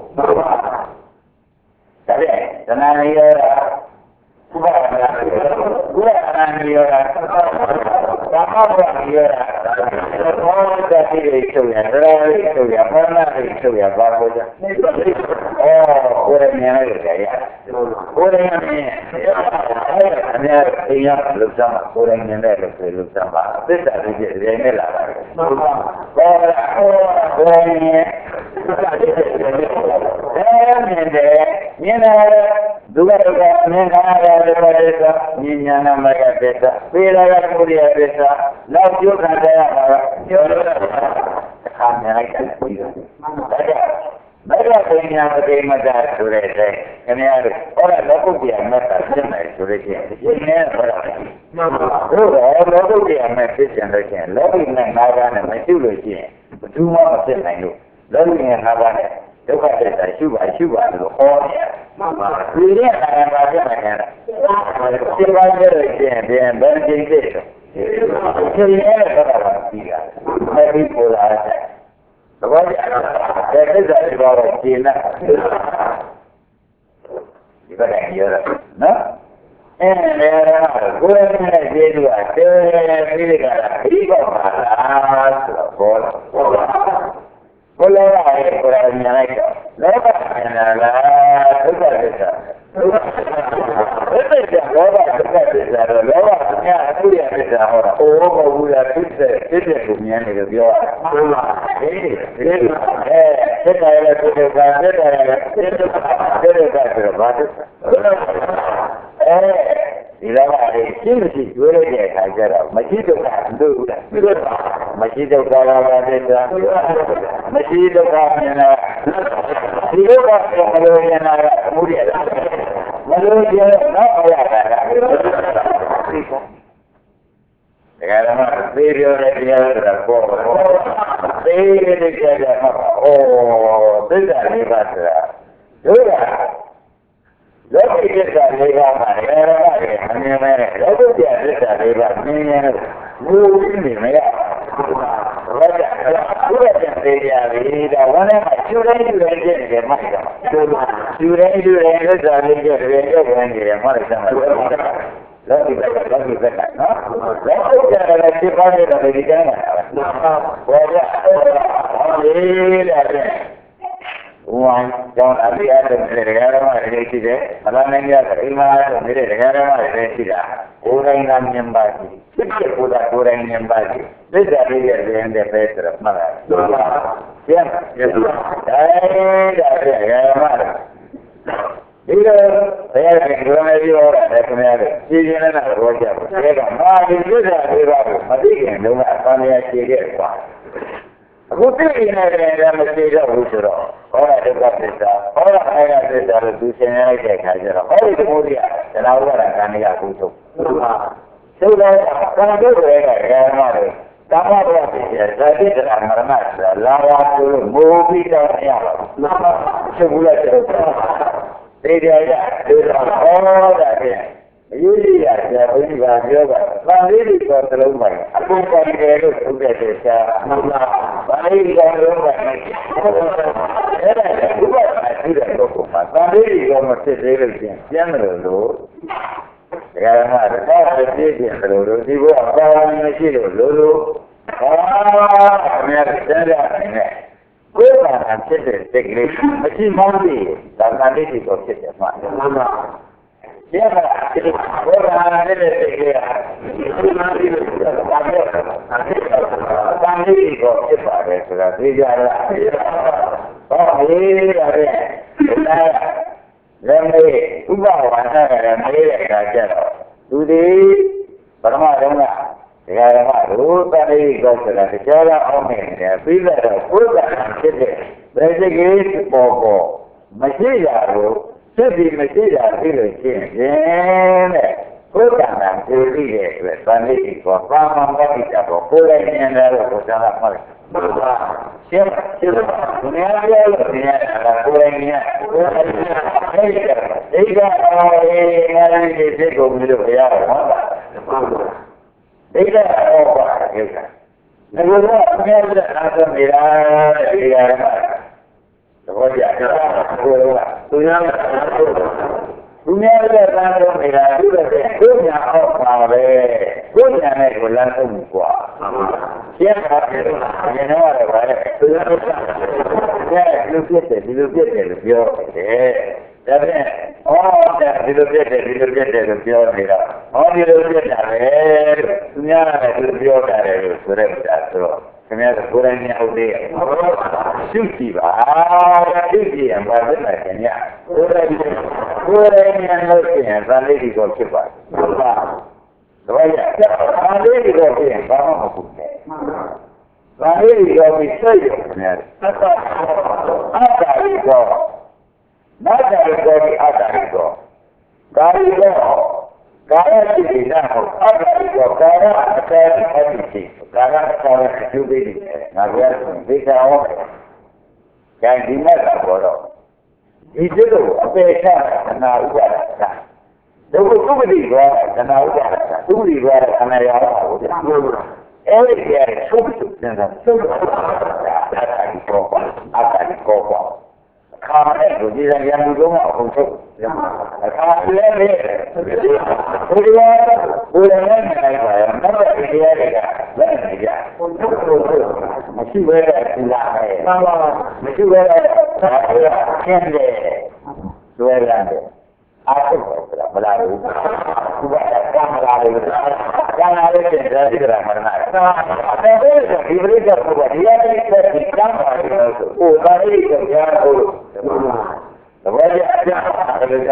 ဒါဖြင့်ဒနာနေရတာဥပါဒနာဥပါဒနာနေရတာသာမဘဝနေရတာဘောဓတိရိချုပ်ရဒရာရိချုပ်ရဘာနာရိချုပ်ရဘာလို့လဲဩကိုယ်ရမြင်လိုက်ကြရကိုယ်ရမြင်အများအင်းရလောက်စားမှာကိုယ်ရမြင်တဲ့လို့ဆိုလောက်စားမှာသစ္စာတွေပြည့်နေနေလာတာဟုတ်ပါဘောကိုယ်ရမြင်သစ္စာတွေပြည့်နေနေတယ်မြင်တယ်မြင်တယ်ဒုက္ခကမြင်တာလည်းပဲသစ္စာဉာဏ်ဉာဏ်မကသစ္စာပေလာကကိုယ်ရသစ္စာနောက်ကျုပ်ခံရမှာပြောလို့အခါများလိုက်တယ်ပြီးတော့ဒါကြောင့်မရပညာပတိမတာဆိုတဲ့ခင်ဗျားတို့ဟောတဲ့လောကုတ္တရာမတ်တာဖြစ်မယ်ဆိုလို့ရှိရင်ဒီနေ့ဟောတာမှန်ပါဘူးတို့တော့လောကုတ္တရာမတ်ဖြစ်ခြင်းလို့ရှိရင်လောကီနဲ့ငါးပါးနဲ့မရှိလို့ရှိရင်ဘယ်သူမှမဖြစ်နိုင်လို့လောကီနဲ့ငါးပါးနဲ့ဒုက္ခသစ္စာရှုပါရှုပါလို့ဟောတယ်မှန်ပါဘူးဒီနေ့အာရမဖြစ်နိုင်တယ်ဒီပါးရဲ့ရှင်ပြန်ဘယ်ကြိမ်ဖြစ်လဲဒီနေ့တော့ပြီးတာအဲဒီပေါ်လာတယ်သဘောကျတဲ့သစ္စာတွေတော့ရှင်းတယ်ဒီကနေ့ရတာနော်အဲဒီကိုယ်နဲ့ကျေးဇူးအကျိုးပြီးကြတာဒီကောပါလားဆိုတော့ဘောဘောဘုရားရဲ့ကိုယ်ရမြင်လိုက်တော့လောကမြင်လာလားဒုက္ခသစ္စာဒုက္ခသစ္စာလောကဒုက္ခသစ္စာတော့လောကမြတ်အမှုရသစ္စာဟောတာအိုးဘုရားဖြစ်တဲ့ဖြစ်တဲ့ကိုမြင်နေလို့ပြောတာဟုတ်လားဒီဒီအဲသစ္စာရဲ့သစ္စာသစ္စာရဲ့သစ္စာသစ္စာဆိုတော့ဘာသစ္စာအဲဒီလောကလေးရှင်းမရှိကျွေးလိုက်တဲ့အခါကျတော့မရှိဒုက္ခတို့ပြီးတော့မရှိဒုက္ခလာပါတဲ့ကမရှိဒုက္ခမြင်တာဒီလိုကမလို့မြင်တာအမှုရတာမလို့ကျတော့ဟောရတာကဒီကရမသေရောတဲ့တရားတော်ပေါ်သေတဲ့တရားကဩသစ္စာလေးပါးဆိုတာတို့ကလောကီသစ္စာလေးပါးမှာရရပါတယ်အမြင်မဲ့လောကုတ္တရာသစ္စာလေးပါးမြင်ရင်ဘူးနေမရဘာကြဘုရားပြန်သေးရပြီဒါဝမ်းထဲမှာကျူတိုင်းကျူတိုင်းဖြစ်နေတယ်မှတ်တယ်ကျူတိုင်းကျူတိုင်းသစ္စာလေးကျတယ်ကျတယ်နေတယ်မှတ်တယ်မှာလောကီသစ္စာလောကီသစ္စာနော်လောကုတ္တရာလည်းဖြစ်ပါလေတော့ဒီကနေ့ဘာကြဟောလေတဲ့ဝိုင်းကြောင်းအပြည့်အစုံတဲ့ဒကာရမတွေရှိတယ်။အလားနိုင်ကြတဲ့အိမ်မှာနေတဲ့ဒကာရမတွေရှိတာကိုယ်တိုင်ကမြင်ပါသည်။ဖြစ်ဖြစ်ကိုယ်တိုင်ကိုယ်တိုင်မြင်ပါသည်။သစ္စာလေးရဲ့ဉာဏ်နဲ့ပဲဆိုတော့မှတ်ရတယ်။ဟုတ်ပါဘူး။ပြန်ပြန်ဒါဒါပြရမှာဒီလိုဘယ်ရည်ကလွန်နေပြီးတော့လည်းခင်ဗျားတို့ရှင်းရှင်းလင်းလင်းပြောကြပါဒါကမာဒီသစ္စာလေးပါကိုမသိခင်တုန်းကအမှန်တရားရှင်းခဲ့ကွာအခုသိနေတယ်လည်းမရှိတော့ဘူးဆိုတော့ဟောတဲ့ဒုက္ခသစ္စာဟောတဲ့အာရသစ္စာလို့သူရှင်းရလိုက်တဲ့အခါကျတော့ဟောဒီသမုဒိယသနာဝရကံရကုသိုလ်ဟုတ်ပါသုဒ္ဓကံတို့တွေကဓမ္မတွေကာမဘဝဖြစ်တဲ့ဇာတိတရာမရဏဆိုတာလာဝါဆိုလို့မိုးပြီးတော့ရပါဘူးနာမဖြစ်ဘူးလားကျတော့သေကြရဒုက္ခဟောတာပြန်အယူကြီးရဆရာဘုရားပြောတာဗာလေးတွေတော့သလုံးပါအကုန်ပါတယ်လို့ဆိုတဲ့ဆရာမှန်လားဗာလေးတွေတော့ပါအဲ့ဒါကဘုရားအရှိတဲ့တော့ပါဗာလေးတွေတော့မဖြစ်သေးလို့ပြန်ပြန်လို့လို့ဒါကမှတော့ပြည့်ပြည့်တယ်လို့ဒီဘုရားပါဝင်မရှိလို့လို့လို့ဟာအများကြီးတဲ့နေကိုယ်ကဖြစ်တဲ့စိတ်ကလေးမရှိမှန်းပြီဒါကလေးတွေတော့ဖြစ်တယ်မှန်လား Yeah, what I did it here. Family go if I get that. We are oh, here, then they who are one and made a today, Parama, they are who can go to the Jara only. We let a good and city. There's a gate for Masia. Simply material village in Putana to read it with family for Rama Mavita for Pulling and other Putana Mark. Sim, they got all they go with the they got all they will not have the Mirage. Dunia berlalu mira, dunia apa le? Dunia ni bulan semua. Siapa yang nak berada? Ya, lupa tu, lupa tu, lupa. Tapi, oh, lupa tu, lupa tu, lupa mira. Oh, lupa tu, dunia ni lupa tu, surat tu. Kemudian kurangnya udah suci bah, suci yang baru macamnya. Kurang, kurangnya macamnya, sampai di kau cepat. Banyak, sampai di kau yang baru maksudnya. Sampai di kau bisa je sebenarnya. Ada di kau, ada di kau, ada di kau. Dari kau. Karena tidak, ada juga karena ada hadis, karena kalau juga ini, nabiar bisa orang yang dimana bodoh. Itu apa yang kena ujar, Dulu tu beri gua, kena ujar, tu beri gua kena yang ujar. Eh dia subuh, jangan subuh. Ada di kau, ada di kau. Kamu itu dia yang dulu aku tu. Kamu ni, dia boleh ni saya, mana dia dia, mana dia. Mesti boleh hilang. Mesti boleh kende, boleh. Aku berlalu, buat kamera itu, kamera itu jadi ramai. Tapi diberi kepada dia ini kamera itu, oh kali kerja oh, wajah ada ada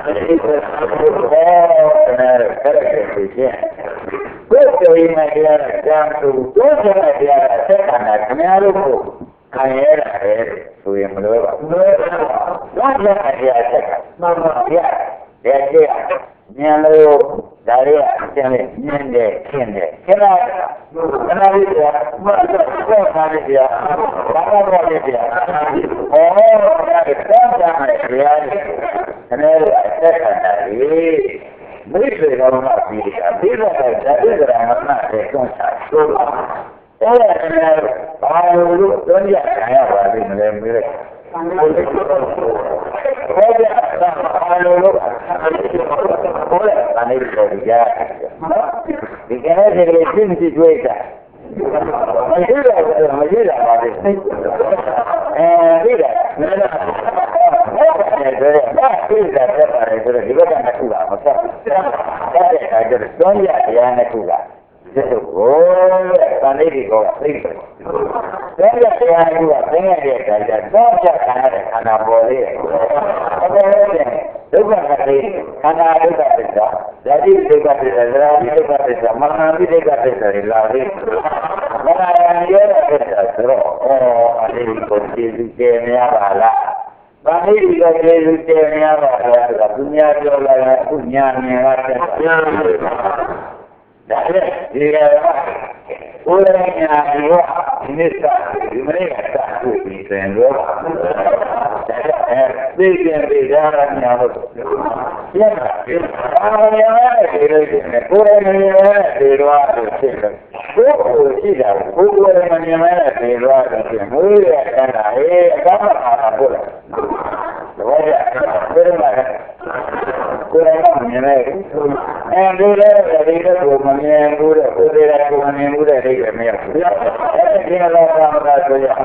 oh benar kerja dia. Betul ini dia jam tu, betul dia sekarang kamera itu. Kaya eh, tu yang menurut. Wajah dia cakap, ya, dia dia, ni lalu dari macam ni, ni dia, ni, kenapa, kenapa dia, kenapa dia, kenapa dia, oh, kenapa dia, kenapa cakap dari, mesti kalau nak dia, dia dari orang mana dia konsep. Eh, kalau lu dunia kaya bagi mereka. Kalau lu boleh panen kerja. Dikena segala situasi. Masih ada, masih ada. Eh, tidak. Tidak ada, tidak juga nak kuat. Macam, ada ada dunia yang nak kuat. Jadi, oh, panen di kau, tinggal. Saya saya juga, saya dia kerja. Saya kerja karena boleh. Apa ini? Juga kali, karena ada kerja. Jadi juga kerja, jadi juga kerja. Mana ni juga kerja lagi. Mana yang dia kerja terus. Oh, ada di posisi ni apa? Panen juga kerja ni apa? Dunia jualan, dunia ni apa? Jadi, jika orang yang luar ini tak, mereka tak bisa luar. Jadi, biar biar yang ya, orang yang ada, orang yang ada di luar itu, bukan tidak, orang yang ada di luar itu, mereka kan ada, apa apa boleh. Wajah, berapa? Kurang mana And do that, the leader woman and good, who did that woman and good at it. And you know, that's what you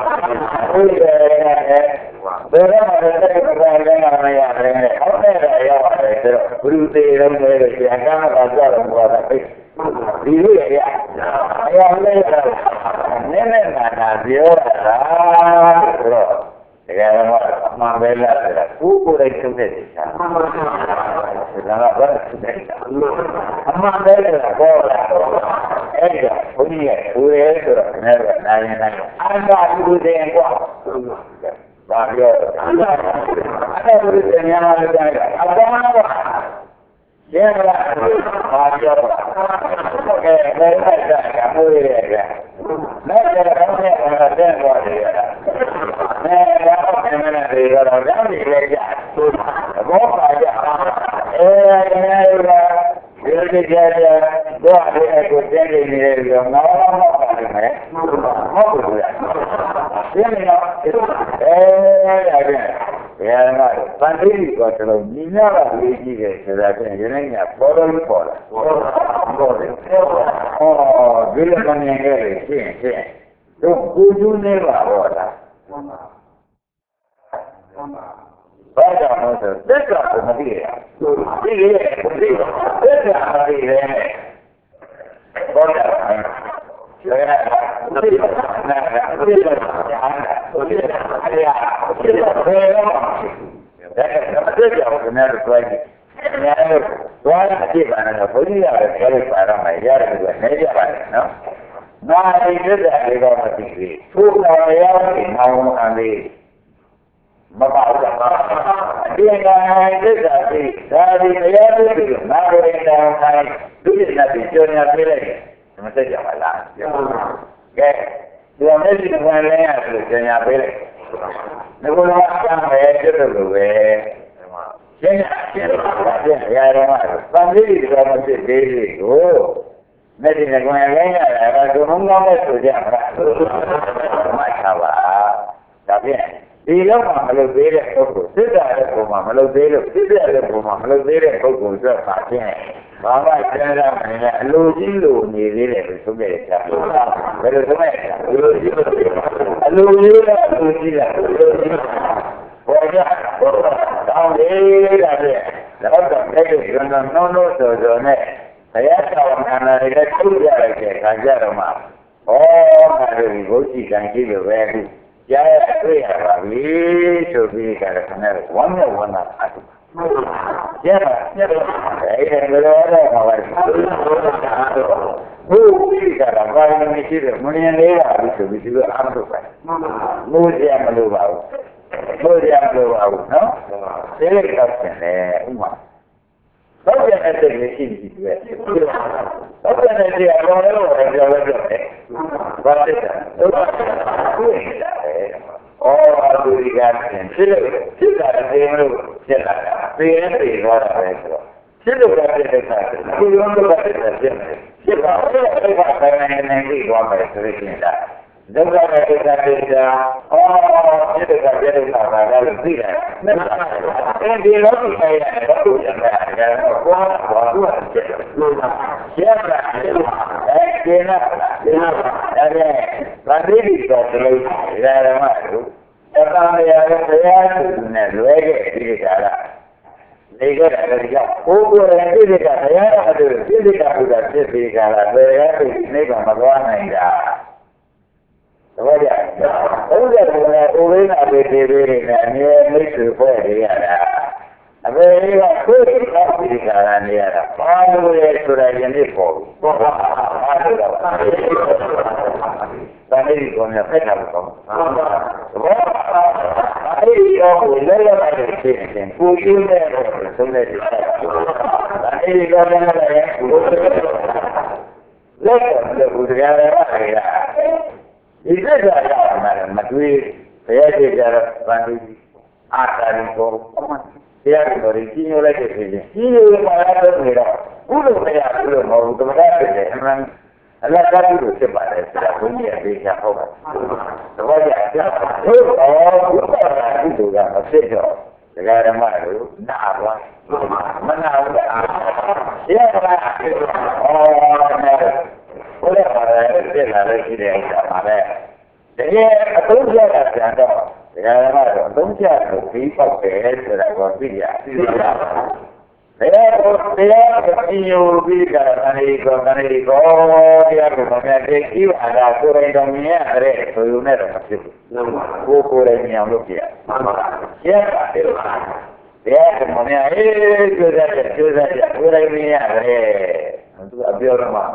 Segala macam, nak apa? Mana ada? Siapa? Oh, boleh ada dia ada dia ada. Jadi aku juga ada. Segala macam, tu siapa? Siapa pun ada kopi dia. Saya saya continue juga dari dari dia kemudian dia ada kurang dunia ada tujuan macam वो पूरे नियम लोग किया क्या dia kemudian eh juga juga पूरे नियम ada अभी और मां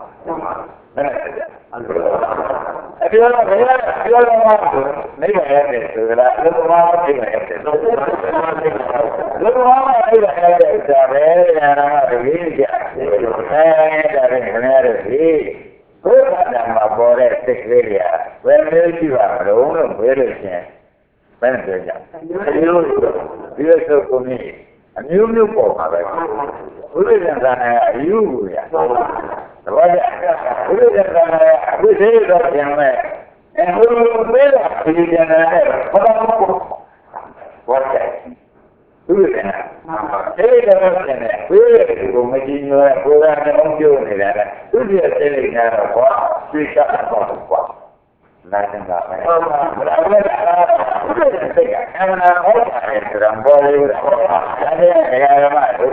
अभी और भैया अभी और मां नहीं भैया तो लोग मां नहीं भैया लोग मां नहीं भैया जावे यार हमारे क्या है जावे हमारे भी nama boleh sekrelia, boleh juga, orang boleh sih, mana saja. Dia dia sekuni, new new pun ada. Boleh jangan you ya. Boleh, boleh jangan, boleh jangan. Eh, boleh boleh jangan. Apa boleh? Boleh jangan. Eh, jangan jangan. Boleh, mungkin orang orang jauh ni lah. Boleh jadi jangan apa. Kita apa apa. Nanti enggak. Boleh boleh. Karena orang yang boleh. Ada yang macam.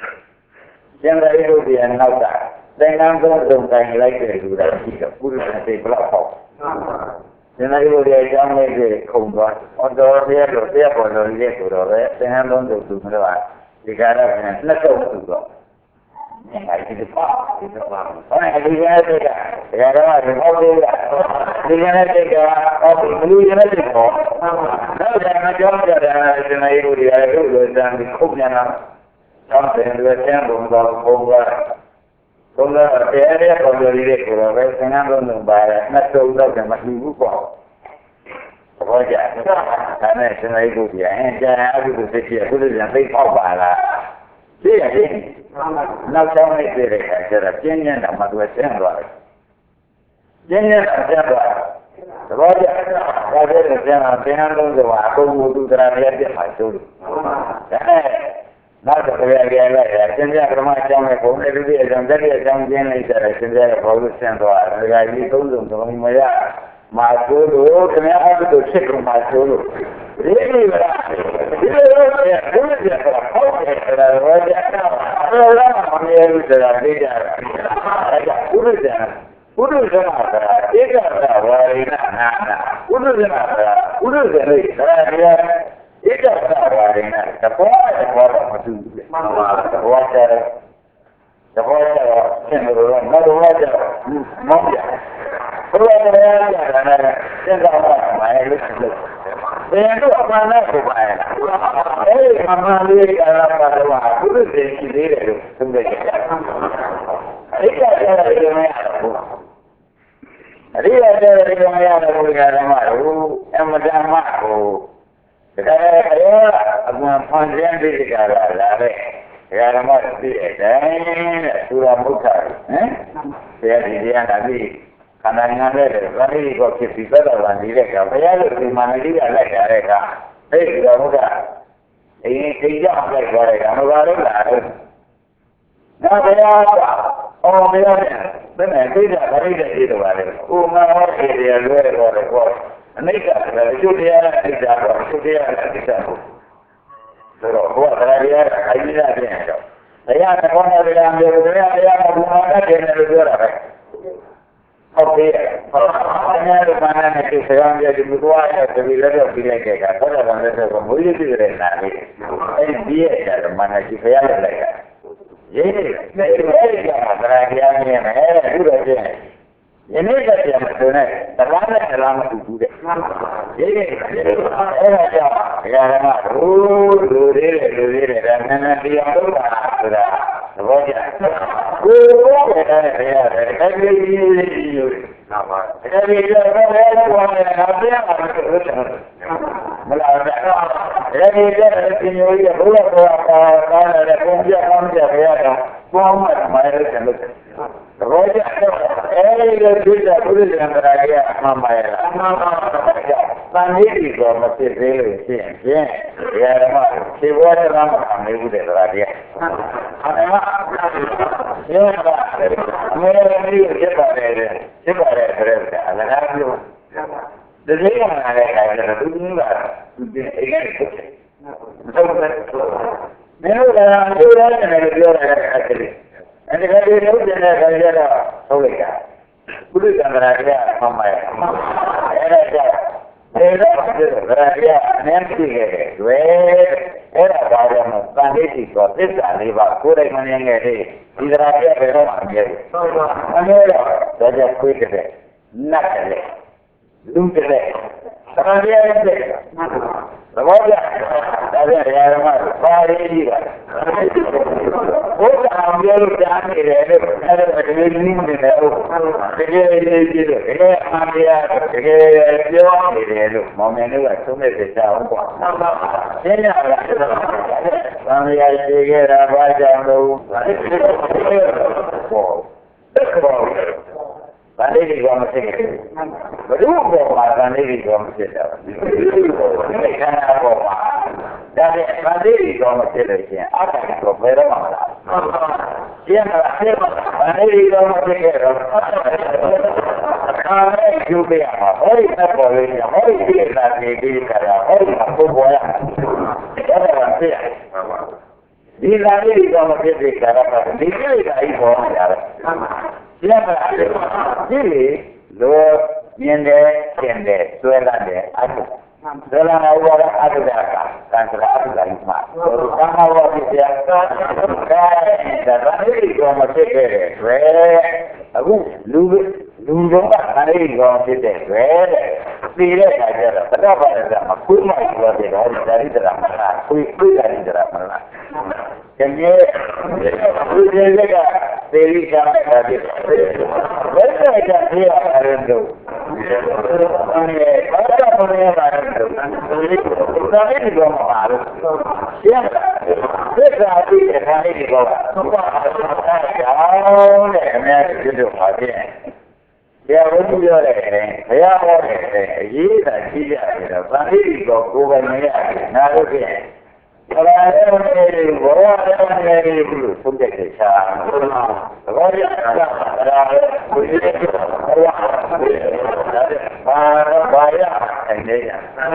Jangan itu dia nak. Dengan dong-dong lagi sudah kita. Boleh nanti berapa. Jangan itu dia jangan lagi kumpulan. Untuk dia dia boleh dia boleh. Dengan dong-dong tu mereka. Jika ada nak tahu tu. Yang itu pak, itu pak. Orang yang dia ada, dia ada macam dia. Dia ada apa? Mulu dia ada. Kalau jangan jangan jangan jangan itu dia itu jangan dikubnya nak. Sampai dia jangan bongkar bongkar. Bongkar dia dia bongkar dia kalau jangan bongkar bayar. Nak tahu tak macam itu pak. Wajah, karena jangan itu dia. Jangan aku bersedia. Boleh jangan tahu bayar. Dia ini. Nak tahu ni dia cara jenis nama dua jenis. Jenis apa? Wajah, wajah jangan jangan tu aku mutu terang dia macam. Eh, nak kerja dia lah. Jenis kerana macam ni pun dia jangan dia jangan jenis cara jenis produsen tu. Ada ini tu tu tu macam masuk tu, kenapa tu cek masuk tu. Ini berapa? Ini berapa? Ini berapa? Kalau wajah orang kami itu dah dia, ada urusan, urusan apa? Ega apa? Warina, nana, urusan apa? Urusan ini, dia, ega apa? Warina, tapi orang macam tu, wajah, wajah, cenderung, malu wajah, mungkin. Kalau ada yang ada, jangan apa, main lucu. Yang tu apa nak buat? Eh, mama ni kalau ada waktu tu sendiri dia tu sendiri. Ini ada yang mana? Ini ada yang mana? Yang mana? Yang macam mana? Sekarang saya aku panjang di sekarang lah. Sekarang masih ada surah muka. Eh? Saya di dia nanti. Karena ada, kami kau kita dalam diri kita, saya lebih mana dia lagi ada. Eh, kita muda, ini tiga apa lagi? Kamu baru lah. Nah, saya oh dia, benar tidak, tidak itu baru. Oh, mana dia luar luar luar. Ini kan, itu dia tidak, itu dia tidak. Terus, buat dia, ini dia. Saya nak orang bilang dia, saya nak buat dia nak luar. Okey, hanya mana nak seorang dia dibuat atau bila dia bila kita, kalau orang dia boleh dia nak, eh dia ada mana kita yang lagi. Jadi, ini adalah yang ni, eh sudah je. Ini dia macamnya, terlalu terlalu tujuh. Jadi, eh macam, yang mana, oh, duri, duri, dan nanti yang tu sudah. Wajah. Oh, ya, ya. Jadi, nama. Jadi dia ada tuan yang ada yang ada. Mula ada. Jadi dia punya dia dua dua ada punya punya dia semua macam itu. Roja, eh dia juga boleh dengan dia mama ya. Sendiri kau mesti beli sih, sih. Ya, mak, si buat orang kami boleh dia. Ya, mereka ni siapa dia? Siapa dia? Ada lagi. Jadi yang ada kaya itu enggak. Memang orang orang yang dia orang kaya. Nanti kalau dia dia kaya dia boleh ya. Boleh kan dia mama ya. Era dia. Era dia nanti ke. Weh, era kaya mana? Tadi kau tidak lihat kurang mana yang ada. Tidak ada berapa dia. Mana ada kuih ke. Nak le. Lumpe le. Sekarang dia ada. Semuanya ada yang mana? Pari juga. Oh, ambil jangan ini. Ada ada ini ni. Ini ini ini. Ini ambil. Ini dia ini. Mama ni lah. Semua kita apa? Ini apa? Ambil ini. Apa jangan oh. Tadi di bawah mesin, berdua bawa tadi di bawah mesin. Ikan apa? Jadi tadi di bawah mesin ini, apa yang kau beri mana? Siapa? Tadi di bawah mesin. Kami juga apa? Hari apa boleh? Hari ini lagi di sana. Hari apa boleh? Ada apa? Di lagi di bawah mesin di sana. Di sini lagi bawah sana. Siapa? Jadi, lo niende, niende, suela de, aku. Suela awal aku dah kan, sudah aku dah lima. Kalau awal dia, kan, dah ni kau masih kere, weh, aku lu lu jomba, ni kau masih kere, weh, tidak ada, ada apa ada, aku mah itu ada, dari dalam mana, aku itu dari dalam mana. Jadi, aku juga dari dalam tadi. Betul tak dia ada tu. Ada apa yang ada tu? Tapi ni kau mahu. Siapa? Siapa dia kali ni kau? Jauh le, macam tu macam. Dia pun jual le, dia pun le. Ini dah dia. Tapi kau kau ni nak ke? Kalau ada orang yang bawa orang yang itu sudah kesah. Kalau ada ada banyak ini.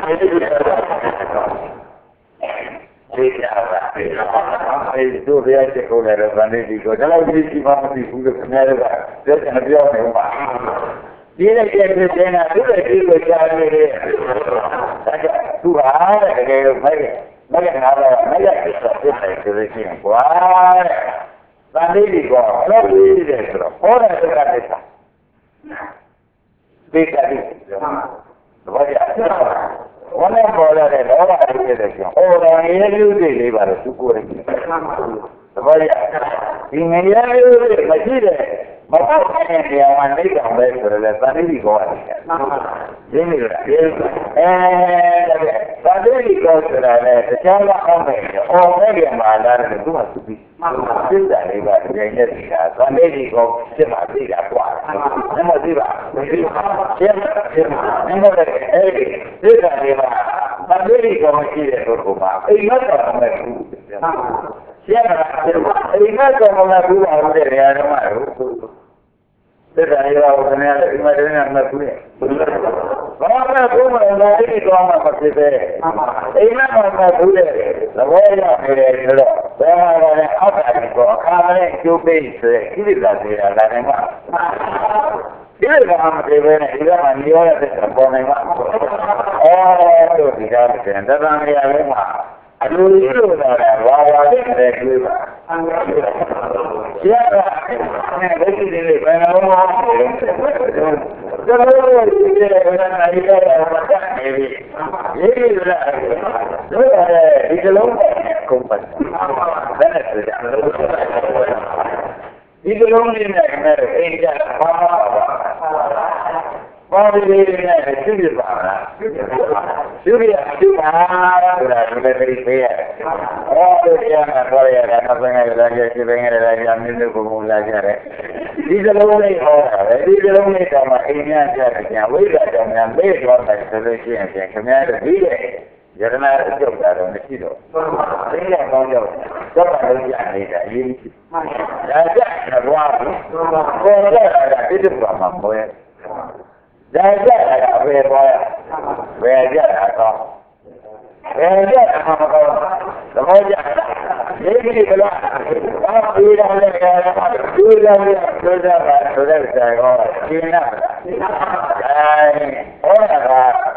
Tidak ada. Itu dia sekolah orang ini. Kalau di mana di sudah kenal, dia kenal dia orang. Dia jadi dia sudah dia jadi. Tuhan ada mereka. Mereka ada, mereka bisa kita itu wah, tadi kau, lalu ini dia, orang itu kan kita, kita itu, wajah, orang boleh ada, orang itu dia, orang ini juga dia baru syukur ini, wajah, ini dia juga masih dia. Makanya dia mana dia ambil berada tadi kau ada. Ini dia. Eh, tadi kau berada. Secara orang, orang yang malar itu masuk. Tidak ada yang tidak. Tadi kau siapa tidak kuat. Nama dia. Siapa? Nama dia. Eh, tidak dia. Tadi kau masih ada rumah. Ingat apa itu? Siapa? Ingat apa itu? Ada yang malu. Tidak ada orang yang ada lima dengan anak punya. Mana tu mana ini tu mana masih deh. Ini mana tu deh. Lawan yang ada itu. Saya ada apa ni? Kau kamu cuba itu. Ini dah dia dah nama. Ini nama dia ni. Ini mana dia ada apa nama? Oh, tu dia ada. Dah nama dia nama. Aduh itu dah lawan dia tu. Siapa? Betul ini. Kalau kalau dia orang ada macam ini, ini adalah itu kalau kompas. Benar tidak? Itu kalau ini nak ini apa? ပါဠိလေးနဲ့ရှင်းပြပါလားရှင်းပြရှင်းပါဆိုတာဒီလိုသိပေးရတယ်။အော်တို့ရမှာတော့ရတာနောက်ပိုင်းကလည်းကြည့်ပင်ရတာကြာမြင့်လို့ဘုံဘုံလာကြတယ်။ဒီစလုံးလေးဟောတာပဲဒီစလုံးလေးတော့မှအိမ်များကြတယ်ညာဝိဇ္ဇာကြောင့်များမေ့သွားတယ်ဆိုလို့ရှိရင်ခင်ဗျားတို့ပြီးတယ်ယရနာအကျုပ်တာတော့မရှိတော့သိရကောင်းကြောက်တော့ပါလို့ရနေတာအရေးကြီးဒါကြတယ်ဘွားကိုပေါ်ရတာတိတိပါမှာပေါ်ရဒါကြတာဘယ်ပေါ်ရဘယ်ကြတာတော့ဘယ်ကြတာမကောသဘောကျဒီကိစ္စလားအာဒီရလည်းကဲဒီရလည်းဒုဒ္ဒဘာဆိုတဲ့ဆရာကရှင်းနာအဲဟောတာက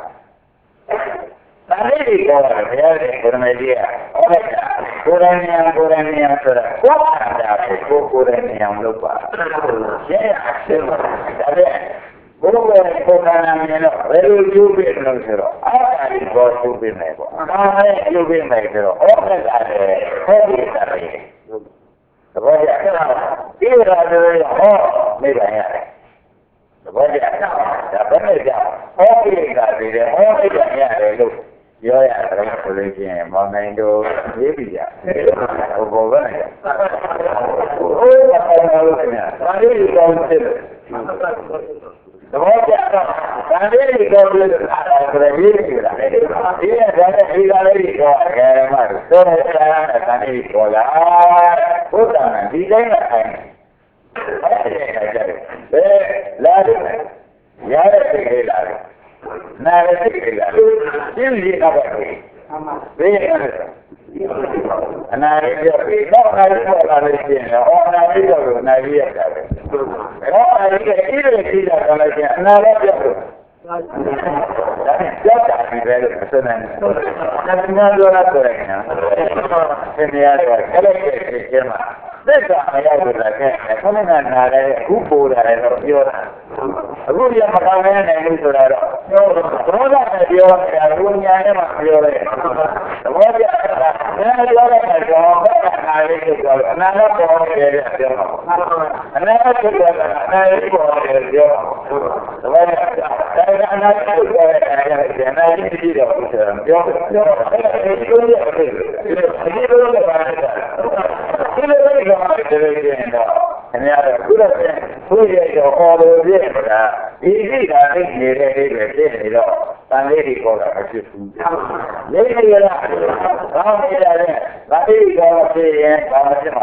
ဒါလေးကိုဘုရားရှင်ကိုရမေကြီးကဟောလိုက်တာကိုရဏီယံကိုရဏီယံဆိုတာကိုယ်ခန္ဓာကိုကိုရဏီယံလို့ပါရှင်းရရှင်းပါဒါပဲဘုရားကိုယ်ခန္ဓာမြင်တော့ဘယ်လိုကျိုးပြလို့ဆိုတော့အာဟာရီဘောကျိုးပြမယ်ပေါ့အာဟာရီကျိုးပြမယ်ဆိုတော့ဩက္ခတာလေဟောဒီတာလေသဘောကျဒီရာတွေဟောမိဘရတယ်သဘောကျဒါဘယ်နဲ့ကြောက်ဟောဒီတာတွေဟောဒီတာရတယ်လို့ပြောရတယ်ဆိုလို့ရှိရင်မောင်နိုင်တို့ရေးပြကြဟိုဘောကလည်းဟိုဘာလို့လဲဒါလေးကောင်းတယ်သဘောကျတော့ဒါလေးကောင်းလို့အားရတယ်ရေးပြတာလေဒီကဒါနဲ့ဒီကလေးကိုအဲမှာသုံးချာတဲ့ဒါလေးကိုလာဘုရားဒီတိုင်းနဲ့အဲ့ဒါကြတယ်ဘယ်လာတယ်ရတဲ့စိတ်လေးလာတယ်နာရတဲ့စိတ်လေးလာတယ်ရှင်းလေးအပ်ပါတယ်ဘယ်အနာရပြောတော့နာရပြောလာလို့ရှိရင်တော့အနာရပြောလို့နာရရတာပဲတော့အနာရကဣရိတိတာကလည်းရှိရင်အနာရပြောလို့ဒါနဲ့ကြောက်တာဒီပဲလို့ဆိုနေတယ်။ဒါကများလို့လားဆိုရင်နော်။သင်ရတော့ခက်ခဲဖြစ်ခြင်းမှာသက်သာမရဘူးလားခဲ့။ခဏခဏနားတယ်အခုပို့တယ်တော့ပြောတာ။အခုရမကောင်းနိုင်ဘူးဆိုတာတော့ပြောတော့ဘောဓနဲ့ပြောတာဘုညာနဲ့မှပြောတယ်။သဘောကျလား။ဒါပြောလိုက်တော့ဘယ်ကနားလေးကိုပြောအနာတော့ပေါ်တယ်ပြောတော့။အနာတော့ပြောတာအနာလေးပေါ်တယ်ပြောတော့။သဘောကျလား။ဒါအနာကိုပြောတဲ့အခါကျရင်နာရီကြည့်တော့ဆိုတော့ပြောပြောအဲ့ဒါကိုပြောရတယ်ဒီလိုလိုပါနေတာဒီလိုလိုကမှတကယ်ကြည့်တော့ခင်ဗျားတို့ခုတော့ဘုရားကျော်ဟောလို့ပြည့်တာဒီစိတ်ဓာတ်နဲ့နေတဲ့လေးပဲပြည့်နေတော့တန်လေးတွေပေါ်တာမရှိဘူးလေးနေရလားဘာမှမရတဲ့ဒါလေးကောဖြစ်ရင်ဘာမှဖြစ်မှာ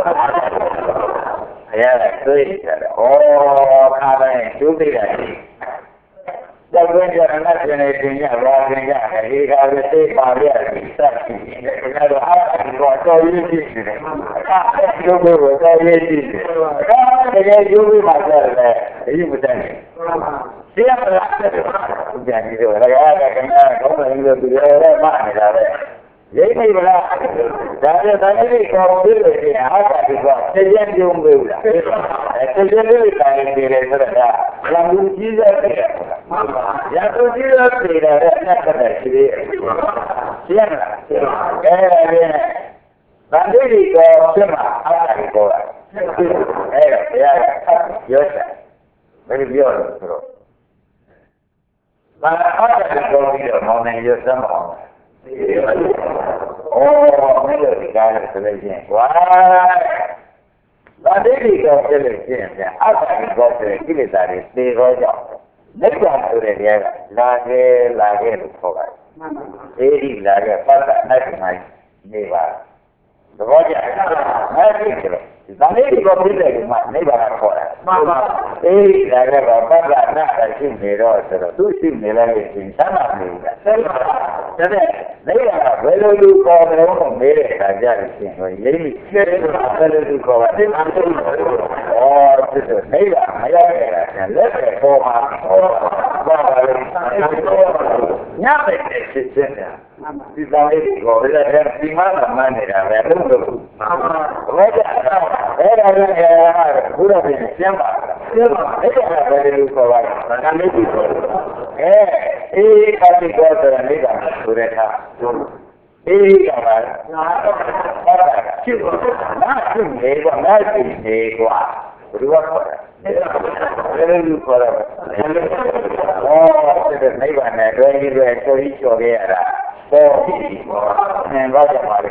ဘုရားကတွေ့တယ်ဩခါတိုင်းကျိုးသိတာတော့ဘယ်ကြမ်းနဲ့နေတင်ရပါရင်ကြတယ်ဒီကားသိပါရပြီစက်ရှိတယ်ဒါတော့အားအကောတော်ရည်ရှိတယ်အဲ့ဒီလိုကိုတော်ရည်ရှိတယ်ဒါတကယ်ကျိုးပြီးမှဆက်တယ်အရင်မတန်းဘူးတရားမလားပြန်ပြီးတော့လည်းအားကကံကောင်းတယ်လို့ပြောရဲမှနေတာပဲရိပ်နေပါလားဒါနဲ့ဒါနဲ့ကောင်းပြီလို့ရှိရင်အားကဒီကတည်ရပြုံးပြီလားအဲတည်ရလေးတိုင်းနေတယ်ဆိုတော့လမ်းလူကြီးရဲ့ရတူကြီးရဲ့ပြည်တယ်အနက်ကတည်းကရှိသေးတယ်ရှင်းလားအဲဒါနဲ့ဗန္ဓိရီကောဖြစ်မှာအားကဒီကောအဲဒါတရားပြောတယ်ဘယ်လိုပြောလဲဆိုတော့ဘာအားကဒီကောပြီးတော့မောင်းနေရစမ်းပါအောင်哦，没有这个是不是？哇，那这里头这里现在二十个是这里在的四个角，那个是的那个哪个哪个都出来，这里哪个发展那个嘛，对吧？怎么讲？那这个了。咱那里头这里嘛，那边出来，这里那个发展那个是没多少的，都是没那个经常那没的，对不对？那个为了有高的我们没得大家的行为，因为这个为了有高的，哦，就是那个没有那个，那个多嘛，哦，多嘛，伢们是真的。ဒီသားလေးကိုလည်းဒီမှာမှန်းနေတာပဲလို့လို့ဘယ်ကြအဲ့ဒါလည်းဘုရားပြင်ကျမ်းပါကျမ်းပါအဲ့ဒါပဲလို့ပြောပါတော့ဒါလေးကိုအဲအေးခါတိကောဆိုတဲ့နေတာဆိုတဲ့အခါအေးကပါနာတော့အဲ့ဒါချစ်နာချစ်နေကွာနာချစ်နေကွာဘယ်လိုခေါ်လဲအဲ့ဒါလည်းခေါ်တယ်နိဗ္ဗာန်နဲ့တွဲပြီးတွဲဆိုပြီးကျော်ခဲ့ရတာပေါ်ပြီးအင်းဘာကြောင့်ပါလဲ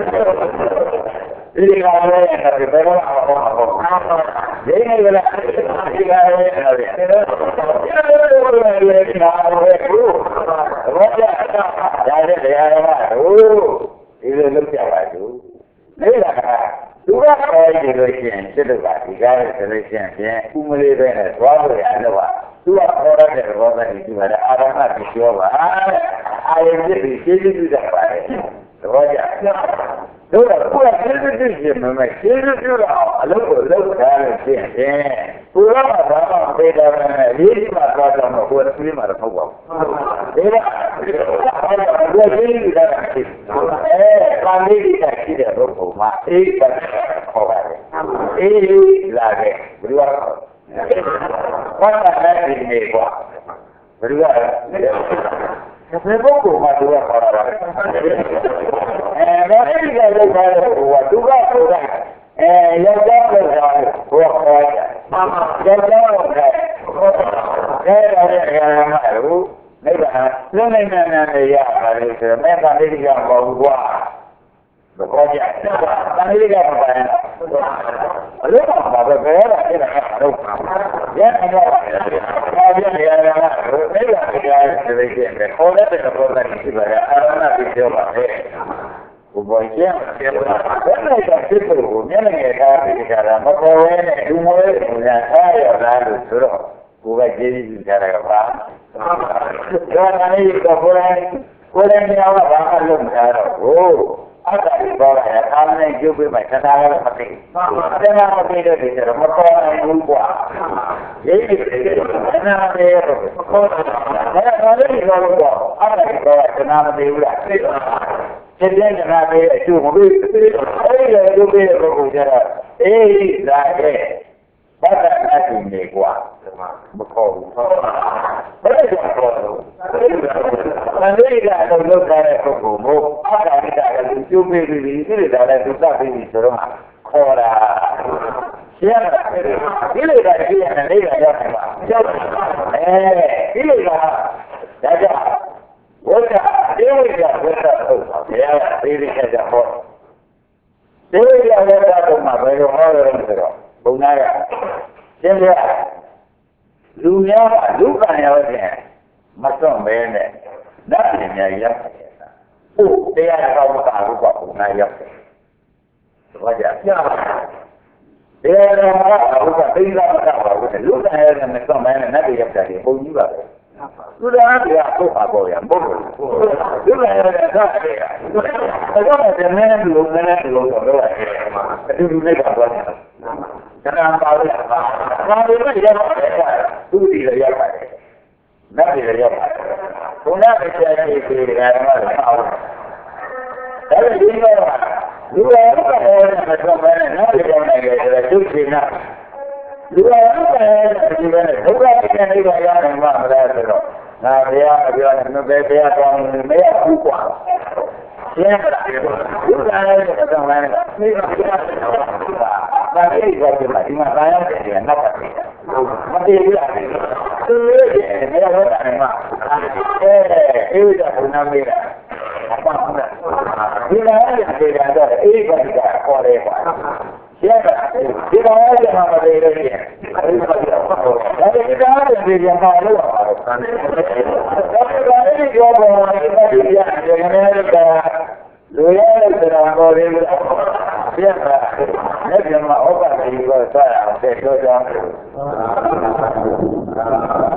ဒီကလည်းဘယ်တော့မှမဟုတ်ဘူး။ဒီနေ့ကလည်းဒီကလည်းအဲ့ဒါလေ။ဒီလိုလိုလေနားဝဲဘူး။ဘာလဲ။ဒါလည်းတရားတော်ကဟိုဒီလိုလုပ်ကြပါဘူး။ဒီကသူကခေါ်ကြည့်လို့ရှိရင်စစ်တော့ကဒီကားရဲ့ဆိုလို့ရှိရင်ဖြင့်ဥမလေးပဲနဲ့သွားလို့ရတယ်ကွာသူကခေါ်ရတဲ့ဘောကဒီမှာအာရမတိပြောပါအာရုံပြည့်ပြီးရှင်းရှင်းပြတတ်ပါတယ်သဘောကျတို့ကကိုယ်ကရှင်းရှင်းပြည့်မှမရှိရှင်းရှင်းပြတော့အလုပ်ကိုလုပ်ထားလို့ရှိရင်ကိုယ်ကဘာမှမပေးတယ်နဲ့ရေးဒီမှာသွားတော့ကိုယ်ကပြေးမှာတော့မဟုတ်ပါဘူးဒါကဘယ်လိုရေးရတာလဲအဲပါဠိကရှိတဲ့ဘုရားမှာအေးပတ်ခေါ်ပါတယ်အေးလာတယ်ဘယ်လိုလဲဘာသာနဲ့ဒီနေကွာဘယ်လိုလဲဘယ်ပုဂ္ဂိုလ်မှသူကခေါ်တာလဲအဲဒါအိကလောက်ပါတော့ဟိုကသူကဆိုတာအဲရောက်တော့လို့ဆိုတာဟိုခေါ်တာရောက်တော့လို့အဲဒါလည်းအမှန်မှလို့နိဗ္ဗာန်လုံးနိုင်နိုင်နဲ့ရပါတယ်ဆိုတော့မဲ့ကလေးကမဟုတ်ဘူးကွာဘယ်ကောကြတန်လေးကမပိုင်အလို့ပါပဲဘယ်တော့အဲ့ဒါကတော့ရန်တော့ဘာပြန်ရရမှာနိဗ္ဗာန်တရားတွေသိတယ်ခေါ်တဲ့တဲ့ဘောကရှိပါတယ်အာရဏပြီးပြောပါလေဘုရားကျမ်းဘယ်လိုကဖြစ်လို့မျက်နှာငယ်ထားပြီးကြတာမခေါ်ရဲနဲ့လူမွေးကအားရတာလို့ဆိုတော့ကိုယ်ကကျေးဇူးကြတာကပါဒါကလည်းကိုယ်ကိုယ်ကိုယ်နဲ့ရောဘာမှလုပ်မထားတော့ဘူးအဲ့ဒါကိုပြောရတာအားနဲ့ကျုပ်ပြမယ်သတာလည်းမသိဘူးသတာမသိတဲ့ဒီတော့မပေါ်နိုင်ဘူးကွာရေးပြီးသတာမသိရတော့ခေါ်တာဒါကလည်းပြောလို့တော့အဲ့ဒါကိုပြောသတာမသိဘူးလားသိတော့ဒီနေ့ကလည်းအကျိုးမပေးအဲ့ဒီလိုလုပ်ပေးတဲ့ပုဂ္ဂိုလ်ကျတော့အေးဒါကဘာသာအတူနေကွာမခေါ်ဘူးဘယ်လိုခေါ်လို့အမေရိကတော့လောက်တဲ့ပုဂ္ဂိုလ်မို့အာရဏိကလည်းကျိုးပေးပြီးဒီလိုဒါလည်းသူသတ်ပြီးဆိုတော့ခေါ်တာရှင်းလားဒီလိုကကြည့်ရတယ်လေရောက်တယ်ပါကြောက်အဲဒီလိုကဒါကြောင့်ဝိသဒေဝိကဝိသဟုတ်ပါဘုရားသေရိကကြဟောဒေဝိကဝိသတော့မှဘယ်လိုဟောရလဲဆိုတော့ဘုံနာကရှင်းပြလူများလူကံရောက်တဲ့မစွန့်ပဲနဲ့နတ်ပြည်များရောက်တယ်ဟုတ်တရားတော်မကဘူးကွာဘုံနာရောက်တယ်ဘာကြပြတရားတော်မှာဘုရားသိလာမှာပါဘူးလူကံရောက်တဲ့မစွန့်ပဲနဲ့နတ်ပြည်ရောက်တယ်ဘုံကြီးပါပဲသူတော်ကပုတ်ပါပေါ်ရပုတ်လို့ဒီလိုရတဲ့အခါကျတော့ဒါကလည်းနည်းနည်းလုံးနည်းနည်းလုံးတော့တော့အတူတူနဲ့ပါသွားတယ်။ဒါကပါလို့ပါလို့ရပါတယ်သူဒီရရပါတယ်။နတ်ဒီရရပါတယ်။ဘုရားအကျဉ်းကြီးဒီကရမှာပါဘူး။ဒါလည်းဒီလိုလူရရတဲ့မတော်မဲနဲ့နတ်ဒီရနေကြတယ်သူ့ရှင်နာလူရရတဲ့ဒီလိုနဲ့ဘုရားအကျဉ်းကြီးကရနိုင်မှာမလားဆိုတော့ငါဘုရားပြောတယ်မပဲဘုရားကောင်းမရဘူးကွာရှင်းလားလူရရတဲ့တောင်းလိုက်တာဒီကဘုရားဒါလေးကဒီမှာဒီမှာတိုင်းရတယ်နောက်ပါတယ်မတည်ဘူးလားသူရဲ့နေရာတော့တယ်မှာအဲအေးဒါဘုနာမေးတာအပန်းလားဒီလိုရတယ်ဒီကတော့အေးပါကခေါ်တယ်ကွာရှင်းလားဒီလိုရတယ်မှာမတည်လို့ရတယ်အဲဒီမှာဒါဒီကတော့ဒီကမှာလို့ပါတော့ဆန်းတယ်ဒါကလည်းပြောပါမယ်ဒီကဒီကနေကလူရတဲ့တရားပေါ်ရင်းပြတ်တာလက်ကျမဩကာသီကိုစရအောင်တဲ့တော့ကြောင်း